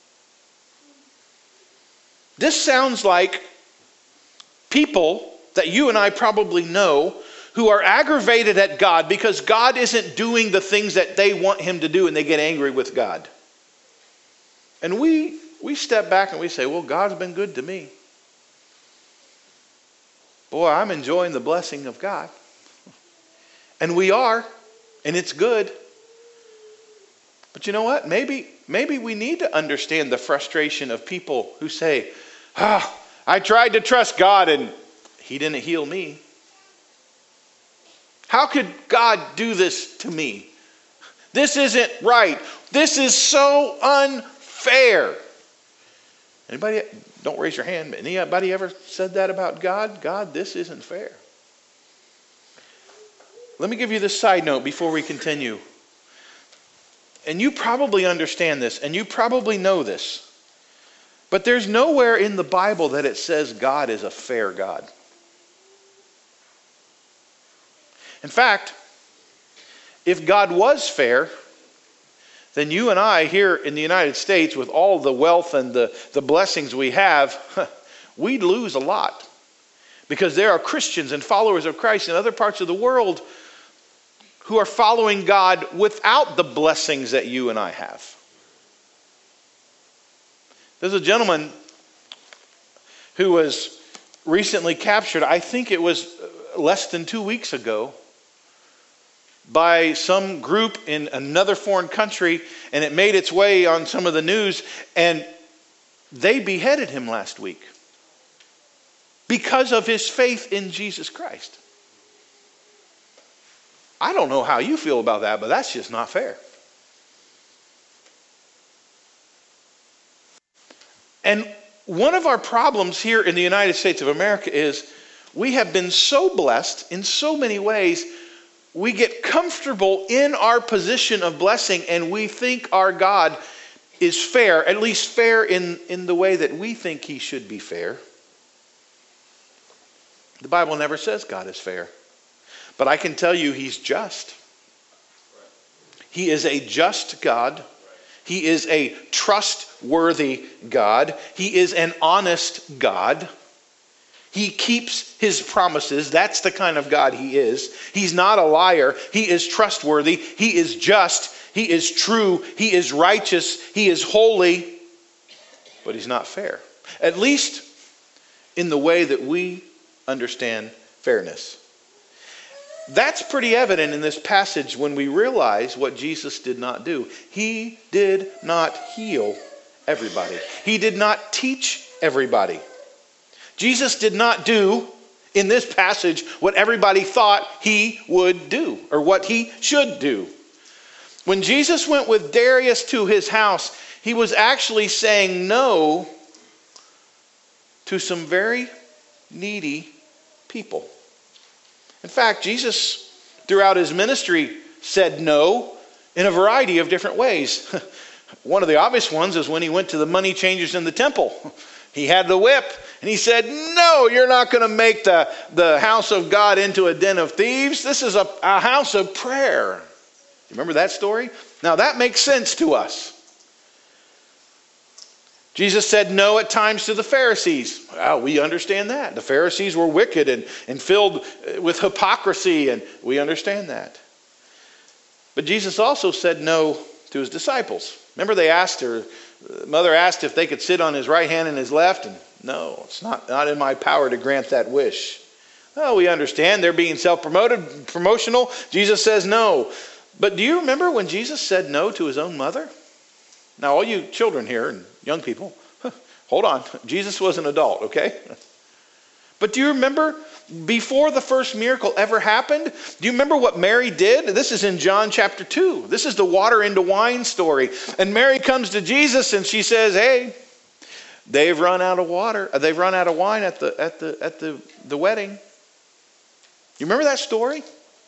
This sounds like people that you and I probably know who are aggravated at God because God isn't doing the things that they want him to do and they get angry with God. And we, we step back and we say, well, God's been good to me. Boy, I'm enjoying the blessing of God. And we are, and it's good. But you know what? Maybe, maybe we need to understand the frustration of people who say, ah, I tried to trust God and he didn't heal me. How could God do this to me? This isn't right. This is so unfair. Anybody, don't raise your hand, but anybody ever said that about God? God, this isn't fair. Let me give you this side note before we continue. And you probably understand this, and you probably know this. But there's nowhere in the Bible that it says God is a fair God. In fact, if God was fair, then you and I here in the United States, with all the wealth and the, the blessings we have, we'd lose a lot. Because there are Christians and followers of Christ in other parts of the world who are following God without the blessings that you and I have. There's a gentleman who was recently captured, I think it was less than two weeks ago, by some group in another foreign country, and it made its way on some of the news, and they beheaded him last week because of his faith in Jesus Christ. I don't know how you feel about that, but that's just not fair. And one of our problems here in the United States of America is we have been so blessed in so many ways, we get comfortable in our position of blessing and we think our God is fair, at least fair in, in the way that we think he should be fair. The Bible never says God is fair. But I can tell you he's just. He is a just God. He is a trustworthy God. He is an honest God. He keeps his promises. That's the kind of God he is. He's not a liar. He is trustworthy. He is just. He is true. He is righteous. He is holy. but he's not fair. At least in the way that we understand fairness. That's pretty evident in this passage when we realize what Jesus did not do. He did not heal everybody. He did not teach everybody. Jesus did not do in this passage what everybody thought he would do or what he should do. When Jesus went with Darius to his house, he was actually saying no to some very needy people. In fact, Jesus, throughout his ministry, said no in a variety of different ways. One of the obvious ones is when he went to the money changers in the temple. He had the whip, and he said, no, you're not going to make the, the house of God into a den of thieves. This is a, a house of prayer. You remember that story? Now that makes sense to us. Jesus said no at times to the Pharisees. Well, we understand that. The Pharisees were wicked and, and filled with hypocrisy, and we understand that. But Jesus also said no to his disciples. Remember they asked her, mother asked if they could sit on his right hand and his left, and no, it's not, not in my power to grant that wish. Well, we understand they're being self-promoted, promotional. Jesus says no. But do you remember when Jesus said no to his own mother? Now, all you children here and young people, hold on. Jesus was an adult, okay? But do you remember before the first miracle ever happened? Do you remember what Mary did? This is in John chapter two. This is the water into wine story. And Mary comes to Jesus and she says, hey, they've run out of water. They've run out of wine at the at the at the, the wedding. You remember that story?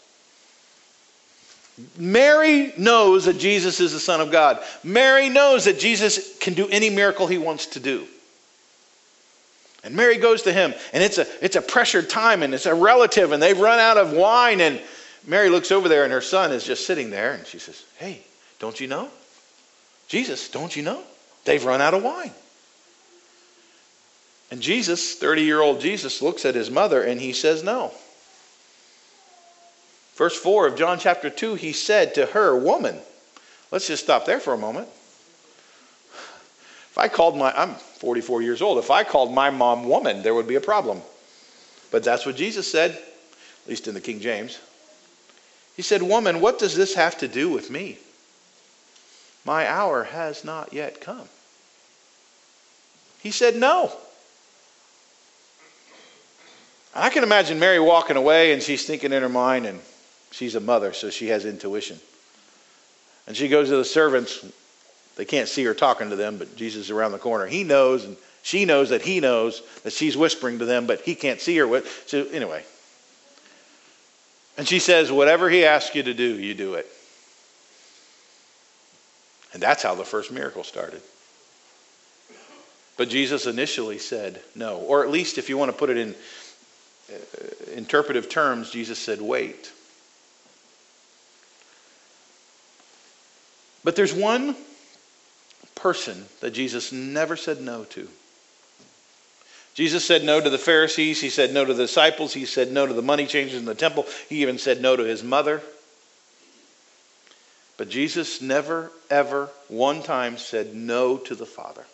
Mary knows that Jesus is the Son of God. Mary knows that Jesus can do any miracle he wants to do. And Mary goes to him, and it's a it's a pressured time, and it's a relative, and they've run out of wine. And Mary looks over there, and her son is just sitting there, and she says, hey, don't you know? Jesus, don't you know? They've run out of wine. And Jesus, thirty-year-old Jesus, looks at his mother, and he says no. Verse four of John chapter two, he said to her, woman, let's just stop there for a moment. If I called my, I'm forty-four years old, if I called my mom woman, there would be a problem. But that's what Jesus said, at least in the King James. He said, woman, what does this have to do with me? My hour has not yet come. He said no. I can imagine Mary walking away, and she's thinking in her mind, and she's a mother, so she has intuition. And she goes to the servants. They can't see her talking to them, but Jesus is around the corner. He knows, and she knows that he knows that she's whispering to them, but he can't see her. So anyway. And she says, whatever he asks you to do, you do it. And that's how the first miracle started. But Jesus initially said no. Or at least if you want to put it in uh, interpretive terms, Jesus said wait. But there's one person that Jesus never said no to. Jesus said no to the Pharisees. He said no to the disciples. He said no to the money changers in the temple. He even said no to his mother. But Jesus never, ever, one time said no to the Father.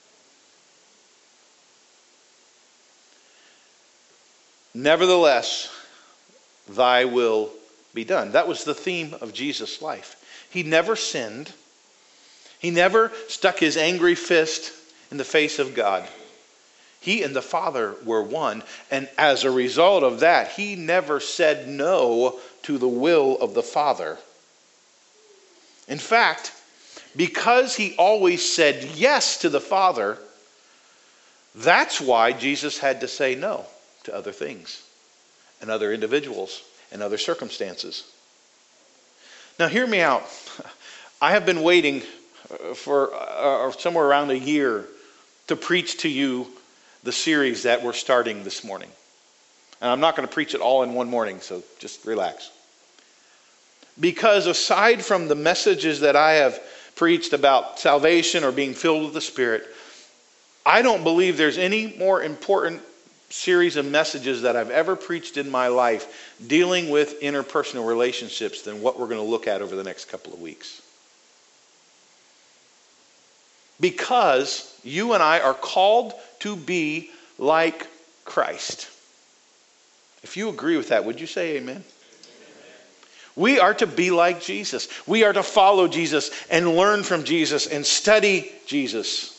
Nevertheless, thy will be done. That was the theme of Jesus' life. He never sinned. He never stuck his angry fist in the face of God. He and the Father were one. And as a result of that, he never said no to the will of the Father. In fact, because he always said yes to the Father, that's why Jesus had to say no to other things and other individuals and other circumstances. Now, hear me out. I have been waiting for uh, somewhere around a year to preach to you the series that we're starting this morning. And I'm not going to preach it all in one morning, so just relax. Because aside from the messages that I have preached about salvation or being filled with the Spirit, I don't believe there's any more important series of messages that I've ever preached in my life dealing with interpersonal relationships than what we're going to look at over the next couple of weeks. because you and I are called to be like Christ. If you agree with that, would you say amen? Amen? We are to be like Jesus. We are to follow Jesus and learn from Jesus and study Jesus.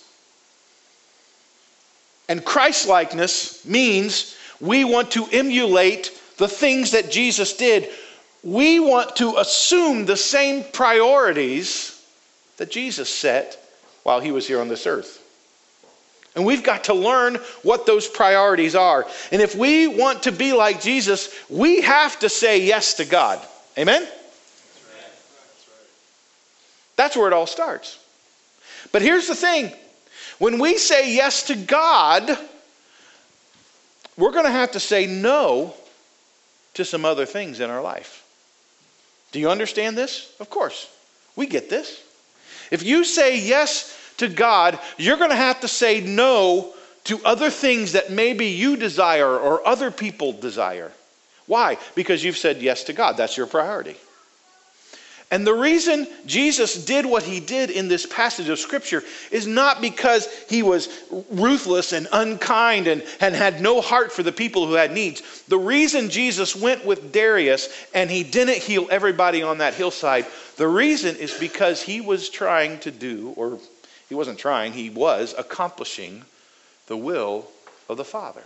And Christ-likeness means we want to emulate the things that Jesus did. We want to assume the same priorities that Jesus set while he was here on this earth. And we've got to learn what those priorities are. And if we want to be like Jesus, we have to say yes to God. Amen? That's right. That's where it all starts. But here's the thing. When we say yes to God, we're going to have to say no to some other things in our life. Do you understand this? Of course. We get this. If you say yes to God, you're going to have to say no to other things that maybe you desire or other people desire. Why? Because you've said yes to God. That's your priority. And the reason Jesus did what he did in this passage of Scripture is not because he was ruthless and unkind and, and had no heart for the people who had needs. The reason Jesus went with Darius and he didn't heal everybody on that hillside, the reason is because he was trying to do, or he wasn't trying, he was accomplishing the will of the Father.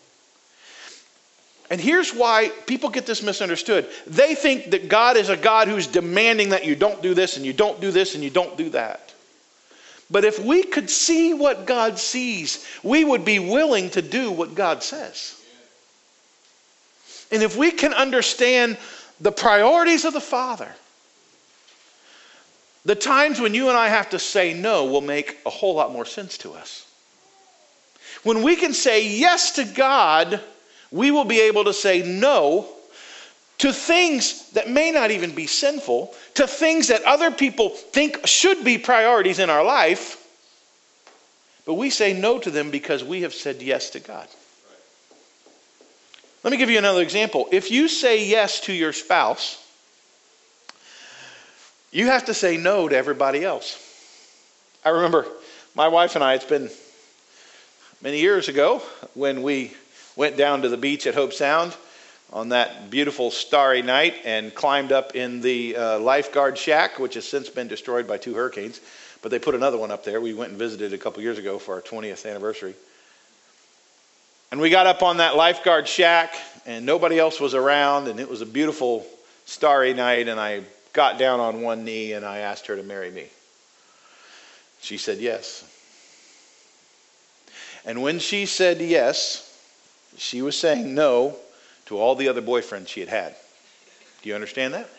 And here's why people get this misunderstood. They think that God is a God who's demanding that you don't do this and you don't do this and you don't do that. But if we could see what God sees, we would be willing to do what God says. And if we can understand the priorities of the Father, the times when you and I have to say no will make a whole lot more sense to us. When we can say yes to God, we will be able to say no to things that may not even be sinful, to things that other people think should be priorities in our life, but we say no to them because we have said yes to God. Let me give you another example. If you say yes to your spouse, you have to say no to everybody else. I remember my wife and I, it's been many years ago when we went down to the beach at Hope Sound on that beautiful starry night and climbed up in the uh, lifeguard shack, which has since been destroyed by two hurricanes. But they put another one up there. We went and visited a couple years ago for our twentieth anniversary. And we got up on that lifeguard shack and nobody else was around and it was a beautiful starry night, and I got down on one knee and I asked her to marry me. She said yes. And when she said yes, she was saying no to all the other boyfriends she had had. Do you understand that?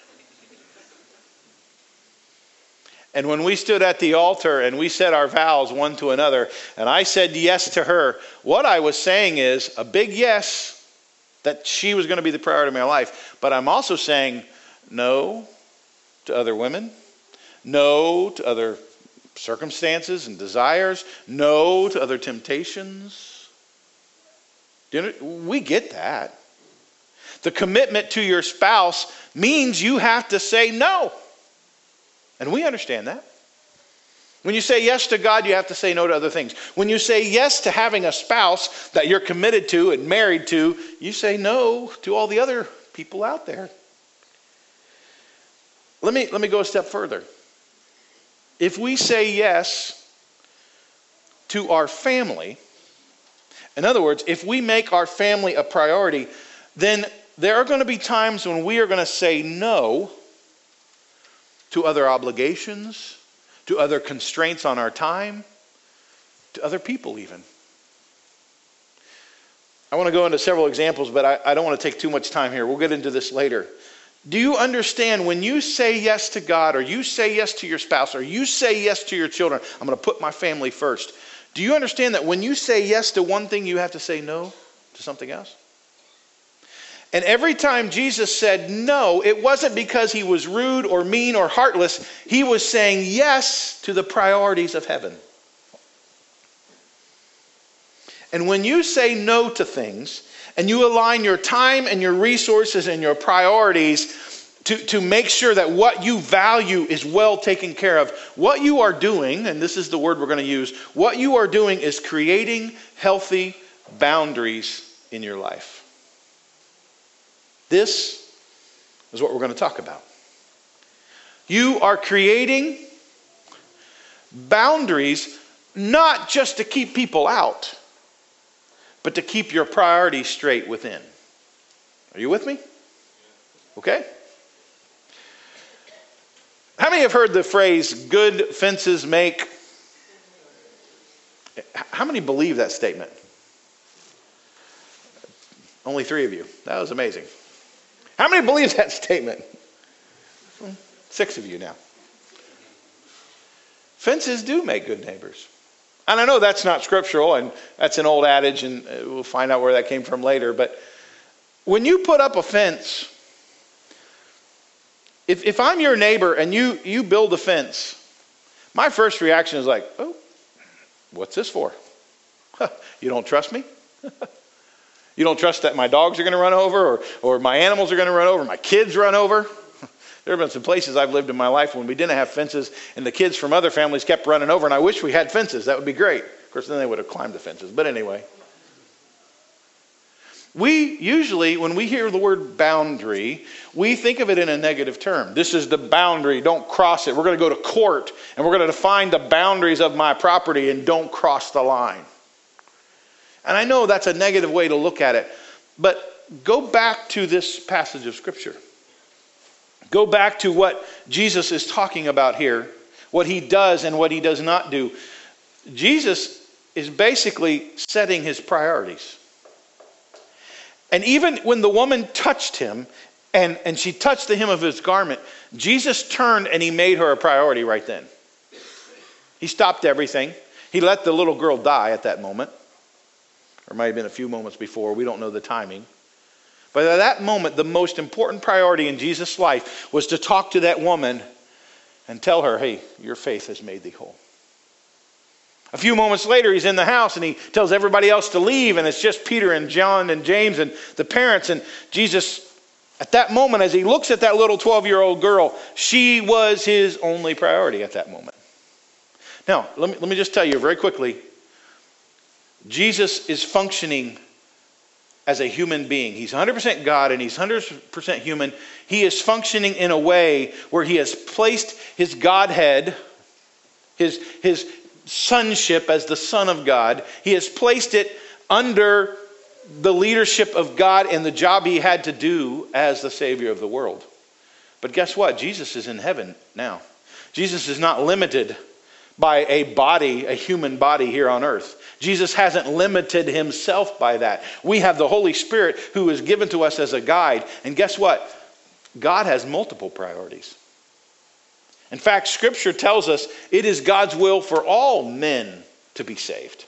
And when we stood at the altar and we said our vows one to another, and I said yes to her, what I was saying is a big yes, that she was going to be the priority of my life. But I'm also saying no to other women, no to other circumstances and desires, no to other temptations. We get that. The commitment to your spouse means you have to say no. And we understand that. When you say yes to God, you have to say no to other things. When you say yes to having a spouse that you're committed to and married to, you say no to all the other people out there. Let me, let me go a step further. If we say yes to our family, in other words, if we make our family a priority, then there are going to be times when we are going to say no to other obligations, to other constraints on our time, to other people even. I want to go into several examples, but I, I don't want to take too much time here. We'll get into this later. Do you understand when you say yes to God, or you say yes to your spouse, or you say yes to your children, I'm going to put my family first. Do you understand that when you say yes to one thing, you have to say no to something else? And every time Jesus said no, it wasn't because he was rude or mean or heartless. He was saying yes to the priorities of heaven. And when you say no to things, and you align your time and your resources and your priorities to, to make sure that what you value is well taken care of. What you are doing, and this is the word we're going to use, what you are doing is creating healthy boundaries in your life. This is what we're going to talk about. You are creating boundaries not just to keep people out, but to keep your priorities straight within. Are you with me? Okay? How many have heard the phrase, good fences make? How many believe that statement? Only three of you. That was amazing. How many believe that statement? Six of you now. Fences do make good neighbors. And I know that's not scriptural, and that's an old adage, and we'll find out where that came from later. But when you put up a fence, if, if I'm your neighbor and you, you build a fence, my first reaction is like, oh, what's this for? You don't trust me? You don't trust that my dogs are going to run over, or, or my animals are going to run over, my kids run over? There have been some places I've lived in my life when we didn't have fences and the kids from other families kept running over, and I wish we had fences. That would be great. Of course, then they would have climbed the fences. But anyway. We usually, when we hear the word boundary, we think of it in a negative term. This is the boundary. Don't cross it. We're going to go to court, and we're going to define the boundaries of my property, and don't cross the line. And I know that's a negative way to look at it. But go back to this passage of Scripture. Go back to what Jesus is talking about here, what he does and what he does not do. Jesus is basically setting his priorities. And even when the woman touched him, and, and she touched the hem of his garment, Jesus turned and he made her a priority right then. He stopped everything. He let the little girl die at that moment. Or it might have been a few moments before. We don't know the timing. But at that moment, the most important priority in Jesus' life was to talk to that woman and tell her, hey, your faith has made thee whole. A few moments later, he's in the house and he tells everybody else to leave, and it's just Peter and John and James and the parents. And Jesus, at that moment, as he looks at that little twelve-year-old girl, she was his only priority at that moment. Now, let me, let me just tell you very quickly, Jesus is functioning as a human being. He's one hundred percent God and he's one hundred percent human. He is functioning in a way where he has placed his Godhead, his, his sonship as the Son of God, he has placed it under the leadership of God and the job he had to do as the Savior of the world. But guess what? Jesus is in heaven now. Jesus is not limited by a body, a human body here on earth. Jesus hasn't limited himself by that. We have the Holy Spirit who is given to us as a guide. And guess what? God has multiple priorities. In fact, Scripture tells us it is God's will for all men to be saved.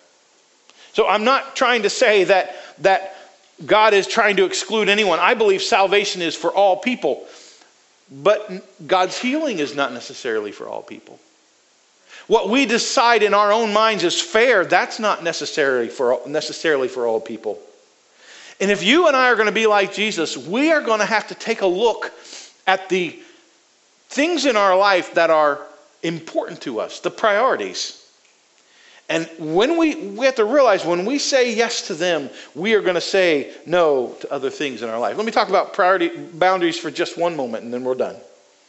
So I'm not trying to say that, that God is trying to exclude anyone. I believe salvation is for all people. But God's healing is not necessarily for all people. What we decide in our own minds is fair, that's not necessarily for, necessarily for all people. And if you and I are going to be like Jesus, we are going to have to take a look at the things in our life that are important to us, the priorities. And when we, we have to realize when we say yes to them, we are going to say no to other things in our life. Let me talk about priority boundaries for just one moment and then we're done.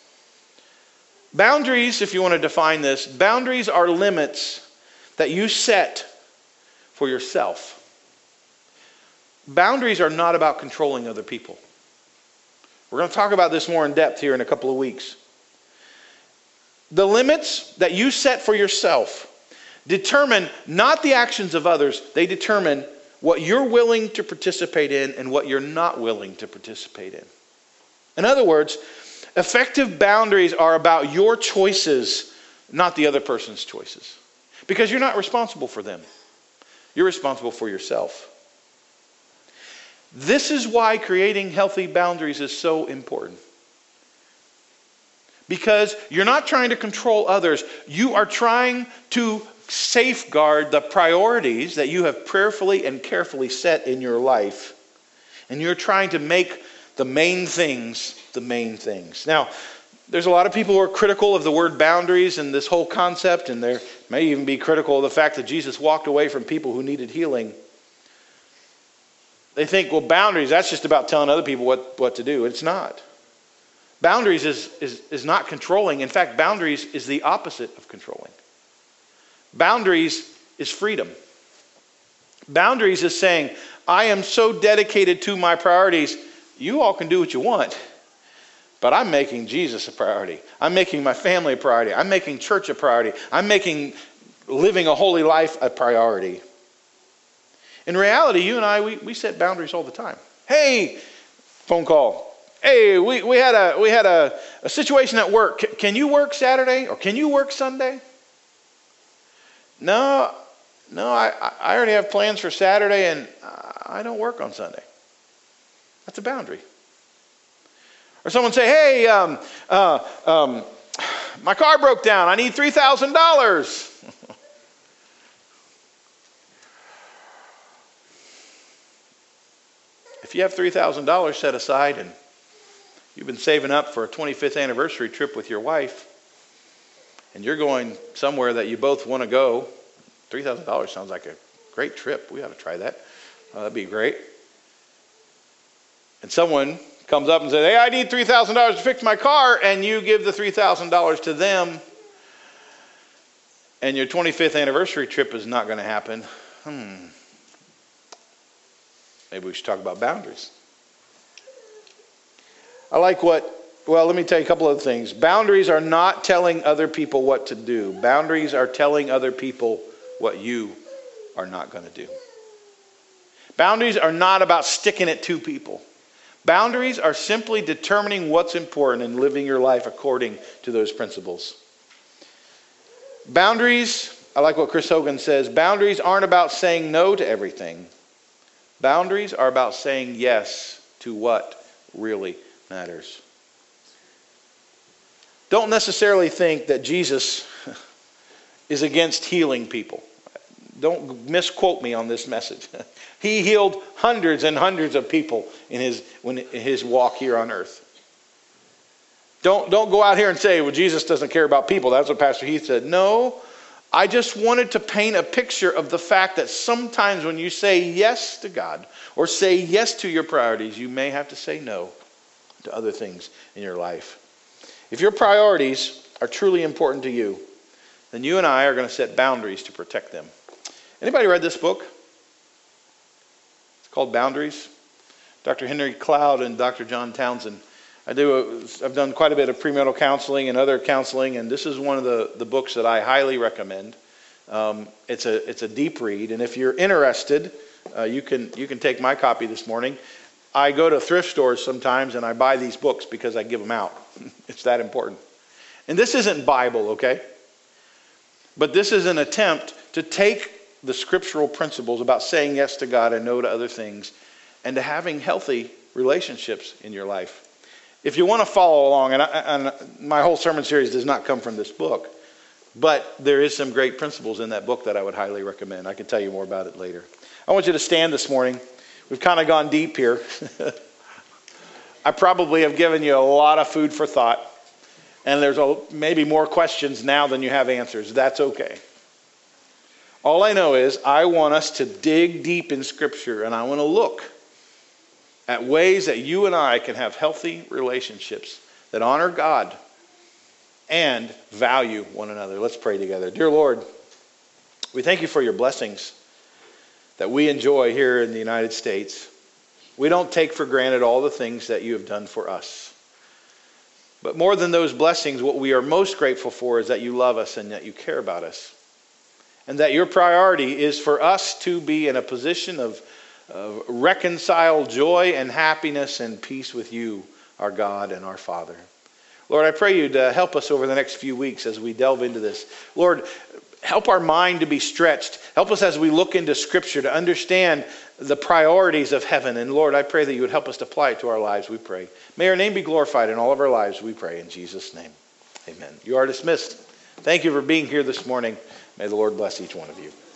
Boundaries, if you want to define this, boundaries are limits that you set for yourself. Boundaries are not about controlling other people. We're going to talk about this more in depth here in a couple of weeks. The limits that you set for yourself determine not the actions of others, they determine what you're willing to participate in and what you're not willing to participate in. In other words, effective boundaries are about your choices, not the other person's choices. Because you're not responsible for them. You're responsible for yourself. This is why creating healthy boundaries is so important. Because you're not trying to control others. You are trying to safeguard the priorities that you have prayerfully and carefully set in your life. And you're trying to make The main things, the main things. Now, there's a lot of people who are critical of the word boundaries and this whole concept, and they may even be critical of the fact that Jesus walked away from people who needed healing. They think, well, boundaries, that's just about telling other people what, what to do. It's not. Boundaries is, is, is not controlling. In fact, boundaries is the opposite of controlling. Boundaries is freedom. Boundaries is saying, I am so dedicated to my priorities, you all can do what you want. But I'm making Jesus a priority. I'm making my family a priority. I'm making church a priority. I'm making living a holy life a priority. In reality, you and I, we, we set boundaries all the time. Hey, phone call. Hey, we, we had a we had a, a situation at work. C- can you work Saturday or can you work Sunday? No, no, I, I already have plans for Saturday and I don't work on Sunday. That's a boundary. Or someone say, hey, um, uh, um, my car broke down. I need three thousand dollars. If you have three thousand dollars set aside and you've been saving up for a twenty-fifth anniversary trip with your wife, and you're going somewhere that you both want to go, three thousand dollars sounds like a great trip. We ought to try that. Uh, that'd be great. And someone comes up and says, hey, I need three thousand dollars to fix my car, and you give the three thousand dollars to them, and your twenty-fifth anniversary trip is not going to happen. Hmm. Maybe we should talk about boundaries. I like what, well, let me tell you a couple of things. Boundaries are not telling other people what to do. Boundaries are telling other people what you are not going to do. Boundaries are not about sticking it to people. Boundaries are simply determining what's important and living your life according to those principles. Boundaries, I like what Chris Hogan says, boundaries aren't about saying no to everything. Boundaries are about saying yes to what really matters. Don't necessarily think that Jesus is against healing people. Don't misquote me on this message. He healed hundreds and hundreds of people in his, when, in his walk here on earth. Don't, don't go out here and say, well, Jesus doesn't care about people. That's what Pastor Heath said. No, I just wanted to paint a picture of the fact that sometimes when you say yes to God or say yes to your priorities, you may have to say no to other things in your life. If your priorities are truly important to you, then you and I are going to set boundaries to protect them. Anybody read this book? It's called Boundaries. Doctor Henry Cloud and Doctor John Townsend. I do. A, I've done quite a bit of premarital counseling and other counseling, and this is one of the, the books that I highly recommend. Um, it's a it's a deep read, and if you're interested, uh, you can you can take my copy this morning. I go to thrift stores sometimes, and I buy these books because I give them out. It's that important. And this isn't Bible, okay? But this is an attempt to take the scriptural principles about saying yes to God and no to other things, and to having healthy relationships in your life. If you want to follow along, and, I, and my whole sermon series does not come from this book, but there is some great principles in that book that I would highly recommend. I can tell you more about it later. I want you to stand this morning. We've kind of gone deep here. I probably have given you a lot of food for thought, and there's a, maybe more questions now than you have answers. That's okay. All I know is I want us to dig deep in Scripture, and I want to look at ways that you and I can have healthy relationships that honor God and value one another. Let's pray together. Dear Lord, we thank you for your blessings that we enjoy here in the United States. We don't take for granted all the things that you have done for us. But more than those blessings, what we are most grateful for is that you love us and that you care about us. And that your priority is for us to be in a position of Uh, reconcile joy and happiness and peace with you, our God and our Father. Lord, I pray you to help us over the next few weeks as we delve into this. Lord, help our mind to be stretched. Help us as we look into Scripture to understand the priorities of heaven. And Lord, I pray that you would help us to apply it to our lives, we pray. May your name be glorified in all of our lives, we pray in Jesus' name. Amen. You are dismissed. Thank you for being here this morning. May the Lord bless each one of you.